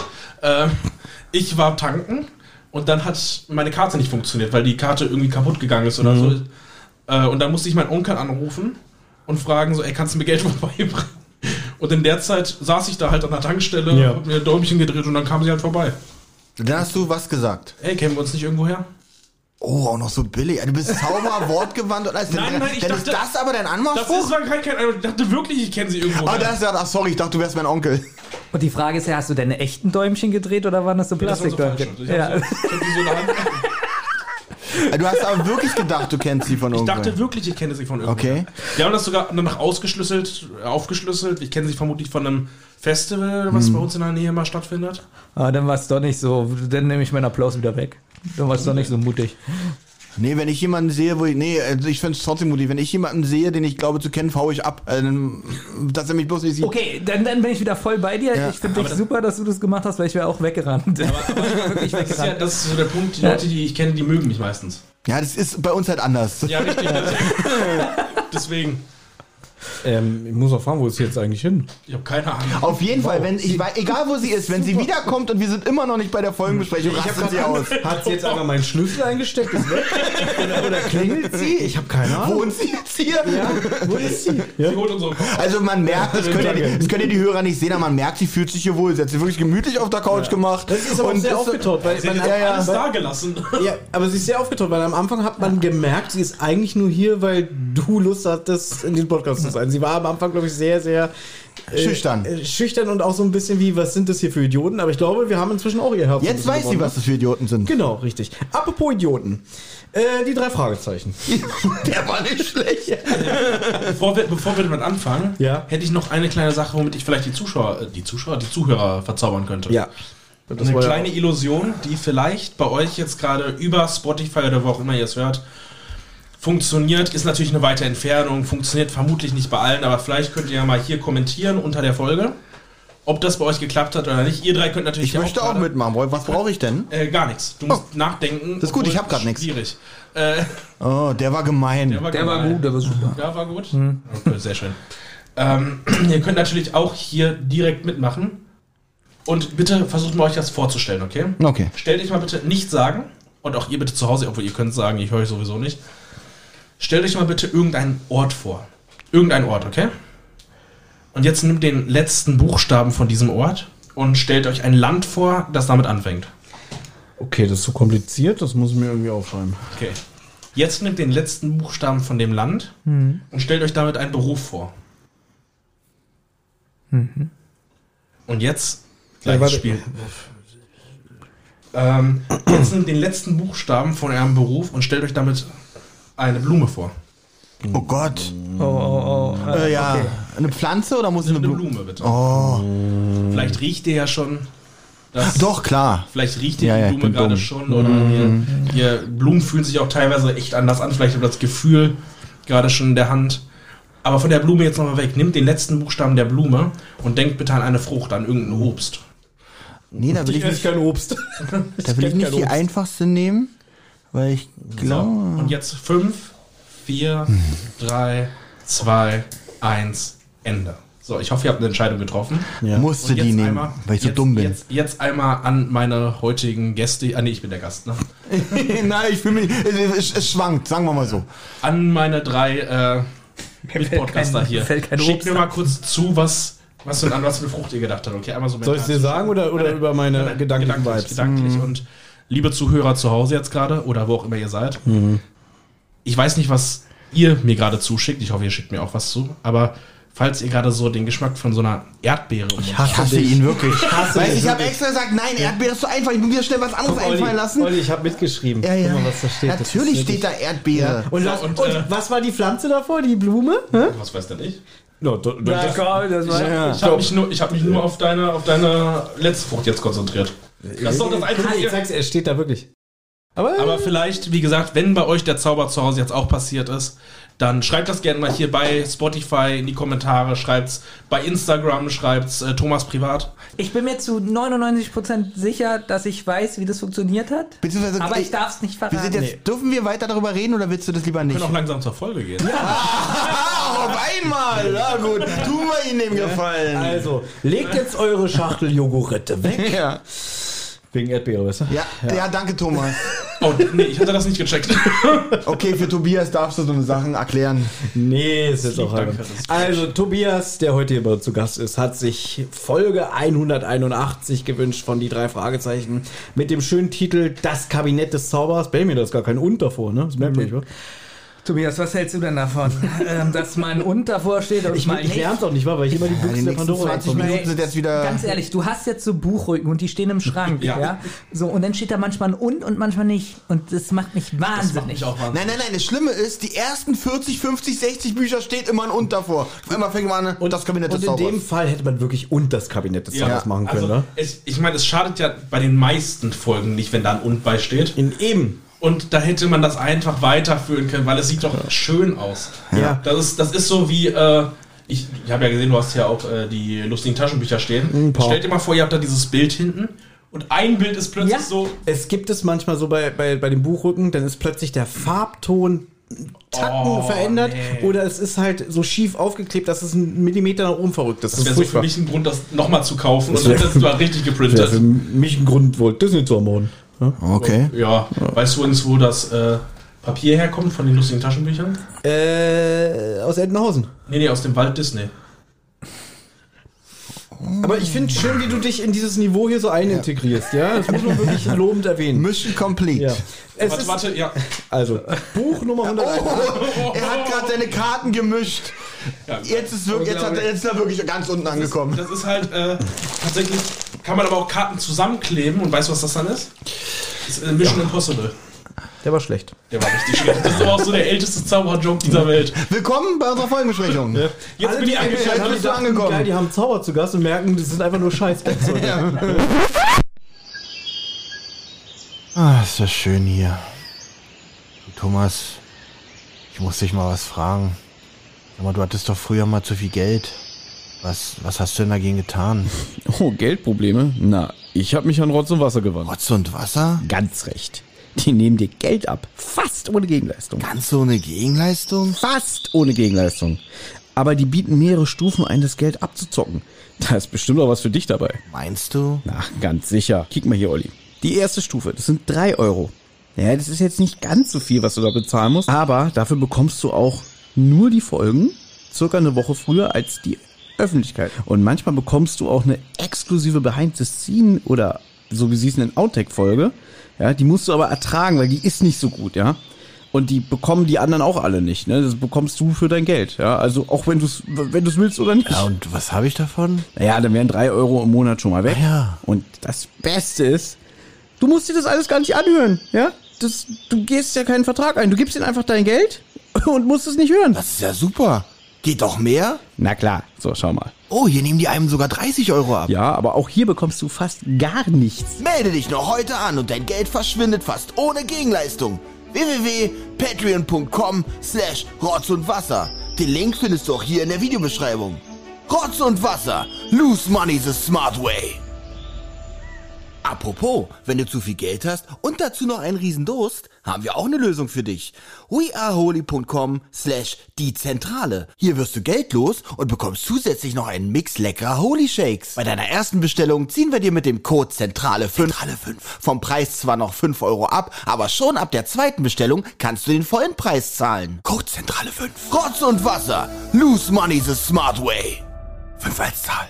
Ich war tanken und dann hat meine Karte nicht funktioniert, weil die Karte irgendwie kaputt gegangen ist oder so. Und dann musste ich meinen Onkel anrufen und fragen so, ey, kannst du mir Geld vorbeibringen? Und in der Zeit saß ich da halt an der Tankstelle, hab mir ein Däumchen gedreht und dann kam sie halt vorbei. Dann hast du was gesagt. Ey, kennen wir uns nicht irgendwo her? Oh, auch noch so billig. Du bist Zauber, wortgewandt und alles. Nein, dann ich ist dachte- das aber dein Das Anmachspruch? ist kein ich dachte wirklich, ich kenne sie irgendwo Ah, her. das ist ja, ach sorry, ich dachte, du wärst mein Onkel. Und die Frage ist ja, hast du deine echten Däumchen gedreht oder waren das so Das war so falsch. Plastikdäumchen? Ich hab die so in der Hand. Du hast aber wirklich gedacht, du kennst sie von Ich irgendwo. dachte wirklich, ich kenne sie von irgendwo. Okay. Wir haben das sogar danach aufgeschlüsselt. Ich kenne sie vermutlich von einem Festival, was bei uns in der Nähe mal stattfindet. Ah, dann war es doch nicht so. Dann nehme ich meinen Applaus wieder weg. Dann war es doch nicht so mutig. Nee, wenn ich jemanden sehe, also ich finde es trotzdem mutig. Wenn ich jemanden sehe, den ich glaube zu kennen, hau ich ab. Dass er mich bloß nicht sieht. Okay, dann bin ich wieder voll bei dir. Ja. Ich finde dich super, dass du das gemacht hast, weil ich wäre auch weggerannt. Ich war wirklich weggerannt. Das ist so der Punkt, die Leute, die ich kenne, die mögen mich meistens. Ja, das ist bei uns halt anders. Ja, richtig. Deswegen. Ich muss auch fragen, wo ist sie jetzt eigentlich hin? Ich habe keine Ahnung. Auf jeden Fall, egal wo sie ist, wenn sie wiederkommt und wir sind immer noch nicht bei der Folgenbesprechung, rastet sie aus. Hat sie jetzt einfach meinen Schlüssel eingesteckt? Ist weg? Oder klingelt sie? Ich habe keine Ahnung. Wohnt sie jetzt hier? Ja, wo ist sie? Sie holt unsere Koffer. Also man merkt, das könnt ihr die Hörer nicht sehen, aber man merkt, sie fühlt sich hier wohl. Sie hat sich wirklich gemütlich auf der Couch gemacht. Das ist aber Und sehr ist- aufgetaut, weil Sie hat man jetzt alles da gelassen. Ja, aber sie ist sehr aufgetaut, weil am Anfang hat man gemerkt, sie ist eigentlich nur hier, weil du Lust hattest, in diesem Podcast zu sein. Sie war am Anfang, glaube ich, sehr, sehr Schüchtern. Schüchtern und auch so ein bisschen wie, was sind das hier für Idioten? Aber ich glaube, wir haben inzwischen auch ihr Herz. Jetzt weiß sie, was das für Idioten sind. Genau, richtig. Apropos Idioten. Die 3 Fragezeichen. Der war nicht schlecht. Bevor wir damit anfangen, Ja. hätte ich noch eine kleine Sache, womit ich vielleicht die Zuhörer verzaubern könnte. Ja. Eine kleine Illusion, die vielleicht bei euch jetzt gerade über Spotify oder wo auch immer ihr es hört, funktioniert, ist natürlich eine weite Entfernung, funktioniert vermutlich nicht bei allen, aber vielleicht könnt ihr ja mal hier kommentieren unter der Folge, ob das bei euch geklappt hat oder nicht. Ihr 3 könnt natürlich Ich möchte auch gerade- mitmachen. Was brauche ich denn? Gar nichts. Du musst nachdenken. Das ist gut, ich obwohl hab grad nichts. Schwierig. Oh, der war gemein. Der war gut, der war super. Ja, war gut. Okay, sehr schön. Ihr könnt natürlich auch hier direkt mitmachen. Und bitte versucht mal euch das vorzustellen, okay? Okay. Stellt euch mal bitte nicht sagen, und auch ihr bitte zu Hause, obwohl ihr könnt sagen, ich höre euch sowieso nicht. Stellt euch mal bitte irgendeinen Ort vor. Irgendein Ort, okay? Und jetzt nehmt den letzten Buchstaben von diesem Ort und stellt euch ein Land vor, das damit anfängt. Okay, das ist zu kompliziert, das muss ich mir irgendwie aufschreiben. Okay. Jetzt nehmt den letzten Buchstaben von dem Land und stellt euch damit einen Beruf vor. Und jetzt gleiches warte. Spiel. Jetzt nehmt den letzten Buchstaben von eurem Beruf und stellt euch damit eine Blume vor. Oh Gott. Oh. Ja. Eine Pflanze oder muss es eine Eine Blume? Blume, bitte. Oh. Vielleicht riecht ihr ja schon. Das, Doch, klar. Vielleicht riecht ihr Ja, die ja, ich Blume bin gerade dumm. schon. Oder ihr Blumen fühlen sich auch teilweise echt anders an. Vielleicht habt ihr das Gefühl gerade schon in der Hand. Aber von der Blume jetzt nochmal weg. Nehmt den letzten Buchstaben der Blume und denkt bitte an eine Frucht, an irgendein Obst. Nee, da will ich nicht, kein Obst. da will ich nicht die einfachste nehmen, weil ich glaube... Und jetzt 5, 4, 3, 2, 1, Ende. So, ich hoffe, ihr habt eine Entscheidung getroffen. Musste die nehmen, weil ich so dumm bin. Jetzt einmal an meine heutigen Gäste. Ah, nee, ich bin der Gast, ne? Nein, ich fühle mich. Es schwankt, sagen wir mal so. An meine 3 Mitpodcaster hier. Schickt mir mal kurz zu, was für eine Frucht ihr gedacht habt. Okay, einmal so soll ich es dir sagen oder über meine gedanklichen Vibes? Gedanklich. Und liebe Zuhörer zu Hause jetzt gerade oder wo auch immer ihr seid. Ich weiß nicht, was ihr mir gerade zuschickt. Ich hoffe, ihr schickt mir auch was zu. Aber falls ihr gerade so den Geschmack von so einer Erdbeere... Ich hasse ihn wirklich. Ich habe extra gesagt, nein, Erdbeere ist so einfach. Ich muss mir schnell was anderes einfallen lassen. Olli, ich habe mitgeschrieben. Ja. Guck mal, was da steht. Natürlich steht da Erdbeere. Ja. Und was war die Pflanze davor, die Blume? Was weiß denn ich? No, das war Ich habe mich nur auf deine letzte Frucht jetzt konzentriert. Das ist doch das Einzige. Ich sag's, er steht da wirklich. Aber vielleicht, wie gesagt, wenn bei euch der Zauber zu Hause jetzt auch passiert ist, dann schreibt das gerne mal hier bei Spotify in die Kommentare, schreibt's bei Instagram, schreibt's Thomas privat. Ich bin mir zu 99% sicher, dass ich weiß, wie das funktioniert hat. Aber ich darf es nicht verraten. Dürfen wir weiter darüber reden oder willst du das lieber nicht? Wir können auch langsam zur Folge gehen. Auf einmal! Na gut, tun wir ihnen den Gefallen. Also, legt jetzt eure Schachtel Joghurtte weg. Ja. Wegen Erdbeere, weißt du? Ja, danke Thomas. Oh, nee, ich hatte das nicht gecheckt. Okay, für Tobias darfst du so eine Sachen erklären. Nee, ist jetzt auch halb. Also, Tobias, der heute hier bei uns zu Gast ist, hat sich Folge 181 gewünscht von die 3 Fragezeichen mit dem schönen Titel Das Kabinett des Zaubers. Benjamin, da ist gar kein Und davor, ne? Das merkt man nicht, oder? Tobias, was hältst du denn davon? Dass mal ein Und davor steht und mal nicht? Ich lern's auch nicht, weil ich immer die Büchse der Pandora 20 Minuten sind jetzt wieder... Ganz ehrlich, du hast jetzt so Buchrücken und die stehen im Schrank, ja? So, und dann steht da manchmal ein Und manchmal nicht. Und das macht mich wahnsinnig. Nein, das Schlimme ist, die ersten 40, 50, 60 Bücher steht immer ein Und davor. Auf einmal fängt man an, und das Kabinett des Zaubers. Und in dem Fall hätte man wirklich Und das Kabinett des Zaubers machen können, ne? Ich meine, es schadet ja bei den meisten Folgen nicht, wenn da ein Und beisteht. Eben. Und da hätte man das einfach weiterführen können, weil es sieht doch schön aus. Ja. Das ist so wie, ich habe ja gesehen, du hast ja auch die lustigen Taschenbücher stehen. Stellt dir mal vor, ihr habt da dieses Bild hinten und ein Bild ist plötzlich so... Es gibt es manchmal so bei dem Buchrücken, dann ist plötzlich der Farbton Tacken verändert oder es ist halt so schief aufgeklebt, dass es einen Millimeter nach oben verrückt ist. Das wäre so für mich ein Grund, das nochmal zu kaufen und dann hättest du halt richtig geprintet. Das wäre für mich ein Grund, Walt Disney zu ermorden. Ja? Okay. Ja, weißt du übrigens, wo das Papier herkommt von den lustigen Taschenbüchern? Aus Eltenhausen. Nee, aus dem Walt Disney. Aber ich finde schön, wie du dich in dieses Niveau hier so einintegrierst, ja? Das muss man wirklich lobend erwähnen. Mission complete. Ja. Warte, ja. Also, Buch Nummer 101. Er hat gerade seine Karten gemischt. Ja, jetzt ist er wirklich ganz unten angekommen. Das ist halt tatsächlich, kann man aber auch Karten zusammenkleben und weißt du, was das dann ist? Das ist Mission Impossible. Der war schlecht. Der war richtig schlecht. Das ist aber auch so der älteste Zauberer-Joke dieser Welt. Willkommen bei unserer Folgenbesprechung. Ja. Jetzt alle, bin ich eingeschaltet, bist du angekommen. Geil, die haben Zauber zu Gast und merken, das sind einfach nur Scheißgags. Ist das schön hier. Du, Thomas, ich muss dich mal was fragen. Sag mal, du hattest doch früher mal zu viel Geld. Was hast du denn dagegen getan? Oh, Geldprobleme? Na, ich habe mich an Rotz und Wasser gewandt. Rotz und Wasser? Ganz recht. Die nehmen dir Geld ab. Fast ohne Gegenleistung. Ganz ohne Gegenleistung? Fast ohne Gegenleistung. Aber die bieten mehrere Stufen ein, das Geld abzuzocken. Da ist bestimmt auch was für dich dabei. Meinst du? Na, ganz sicher. Kick mal hier, Olli. Die erste Stufe, das sind 3 Euro. Ja, das ist jetzt nicht ganz so viel, was du da bezahlen musst. Aber dafür bekommst du auch nur die Folgen circa eine Woche früher als die Öffentlichkeit. Und manchmal bekommst du auch eine exklusive Behind-the-Scene oder so wie sie es nennen, Outtake-Folge. Ja, die musst du aber ertragen, weil die ist nicht so gut, ja. Und die bekommen die anderen auch alle nicht, ne? Das bekommst du für dein Geld, ja. Also auch wenn du's willst oder nicht. Ja, und was habe ich davon? Naja, dann wären 3 Euro im Monat schon mal weg. Ja. Und das Beste ist, du musst dir das alles gar nicht anhören, ja. Du gehst ja keinen Vertrag ein. Du gibst ihnen einfach dein Geld und musst es nicht hören. Das ist ja super. Geht doch mehr? Na klar, so, schau mal. Oh, hier nehmen die einem sogar 30 Euro ab. Ja, aber auch hier bekommst du fast gar nichts. Melde dich noch heute an und dein Geld verschwindet fast ohne Gegenleistung. www.patreon.com/Rotz und Wasser. Den Link findest du auch hier in der Videobeschreibung. Rotz und Wasser. Lose money the smart way. Ab Apropos, wenn du zu viel Geld hast und dazu noch einen Riesendurst, haben wir auch eine Lösung für dich. weareholy.com/diezentrale. Hier wirst du Geld los und bekommst zusätzlich noch einen Mix leckerer Holy Shakes. Bei deiner ersten Bestellung ziehen wir dir mit dem Code Zentrale5 vom Preis zwar noch 5 Euro ab, aber schon ab der zweiten Bestellung kannst du den vollen Preis zahlen. Code Zentrale5. Rotz und Wasser. Lose money the smart way. 5 als Zahl.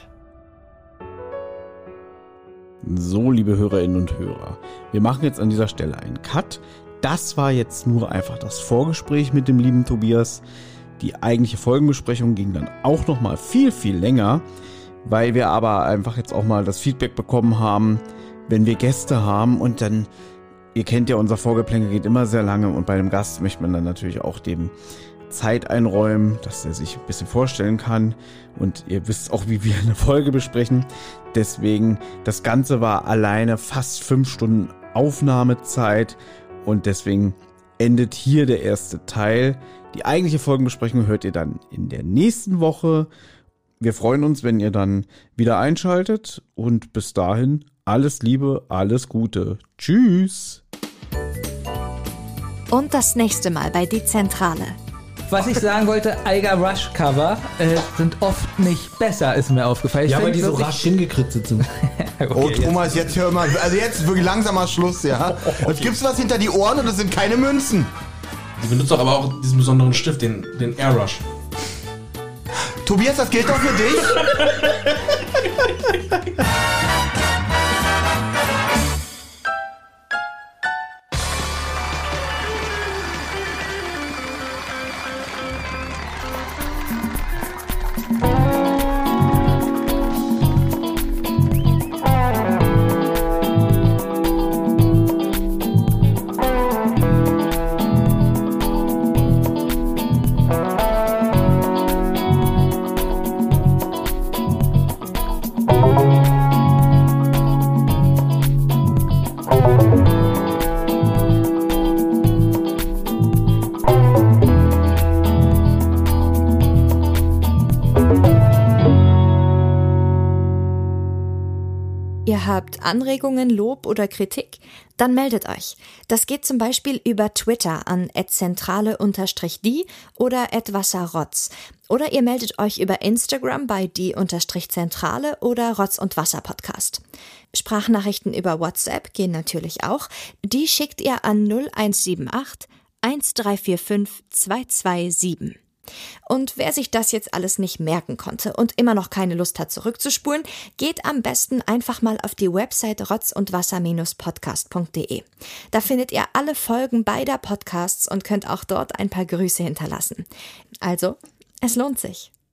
So, liebe Hörerinnen und Hörer, wir machen jetzt an dieser Stelle einen Cut. Das war jetzt nur einfach das Vorgespräch mit dem lieben Tobias. Die eigentliche Folgenbesprechung ging dann auch noch mal viel, viel länger, weil wir aber einfach jetzt auch mal das Feedback bekommen haben, wenn wir Gäste haben und dann, ihr kennt ja, unser Vorgeplänkel geht immer sehr lange und bei einem Gast möchte man dann natürlich auch dem Zeit einräumen, dass er sich ein bisschen vorstellen kann und ihr wisst auch, wie wir eine Folge besprechen. Deswegen, das Ganze war alleine fast 5 Stunden Aufnahmezeit und deswegen endet hier der erste Teil. Die eigentliche Folgenbesprechung hört ihr dann in der nächsten Woche. Wir freuen uns, wenn ihr dann wieder einschaltet und bis dahin alles Liebe, alles Gute. Tschüss! Und das nächste Mal bei Die Zentrale. Was ich sagen wollte, Eiger Rush Cover sind oft nicht besser, ist mir aufgefallen. Ich Ja, weil find die so wirklich- rasch hingekritzelt sind. Okay, Oh Thomas, jetzt hör mal, also jetzt wirklich langsam mal Schluss, ja? Jetzt gibt's was hinter die Ohren und es sind keine Münzen. Die benutzt doch aber auch diesen besonderen Stift, den Airbrush. Tobias, das gilt doch für dich. Ihr habt Anregungen, Lob oder Kritik? Dann meldet euch. Das geht zum Beispiel über Twitter an @zentrale_die oder @wasserrotz. Oder ihr meldet euch über Instagram bei die_zentrale oder Rotz und Wasser Podcast. Sprachnachrichten über WhatsApp gehen natürlich auch. Die schickt ihr an 0178 1345 227. Und wer sich das jetzt alles nicht merken konnte und immer noch keine Lust hat zurückzuspulen, geht am besten einfach mal auf die Website rotzundwasser-podcast.de. Da findet ihr alle Folgen beider Podcasts und könnt auch dort ein paar Grüße hinterlassen. Also, es lohnt sich.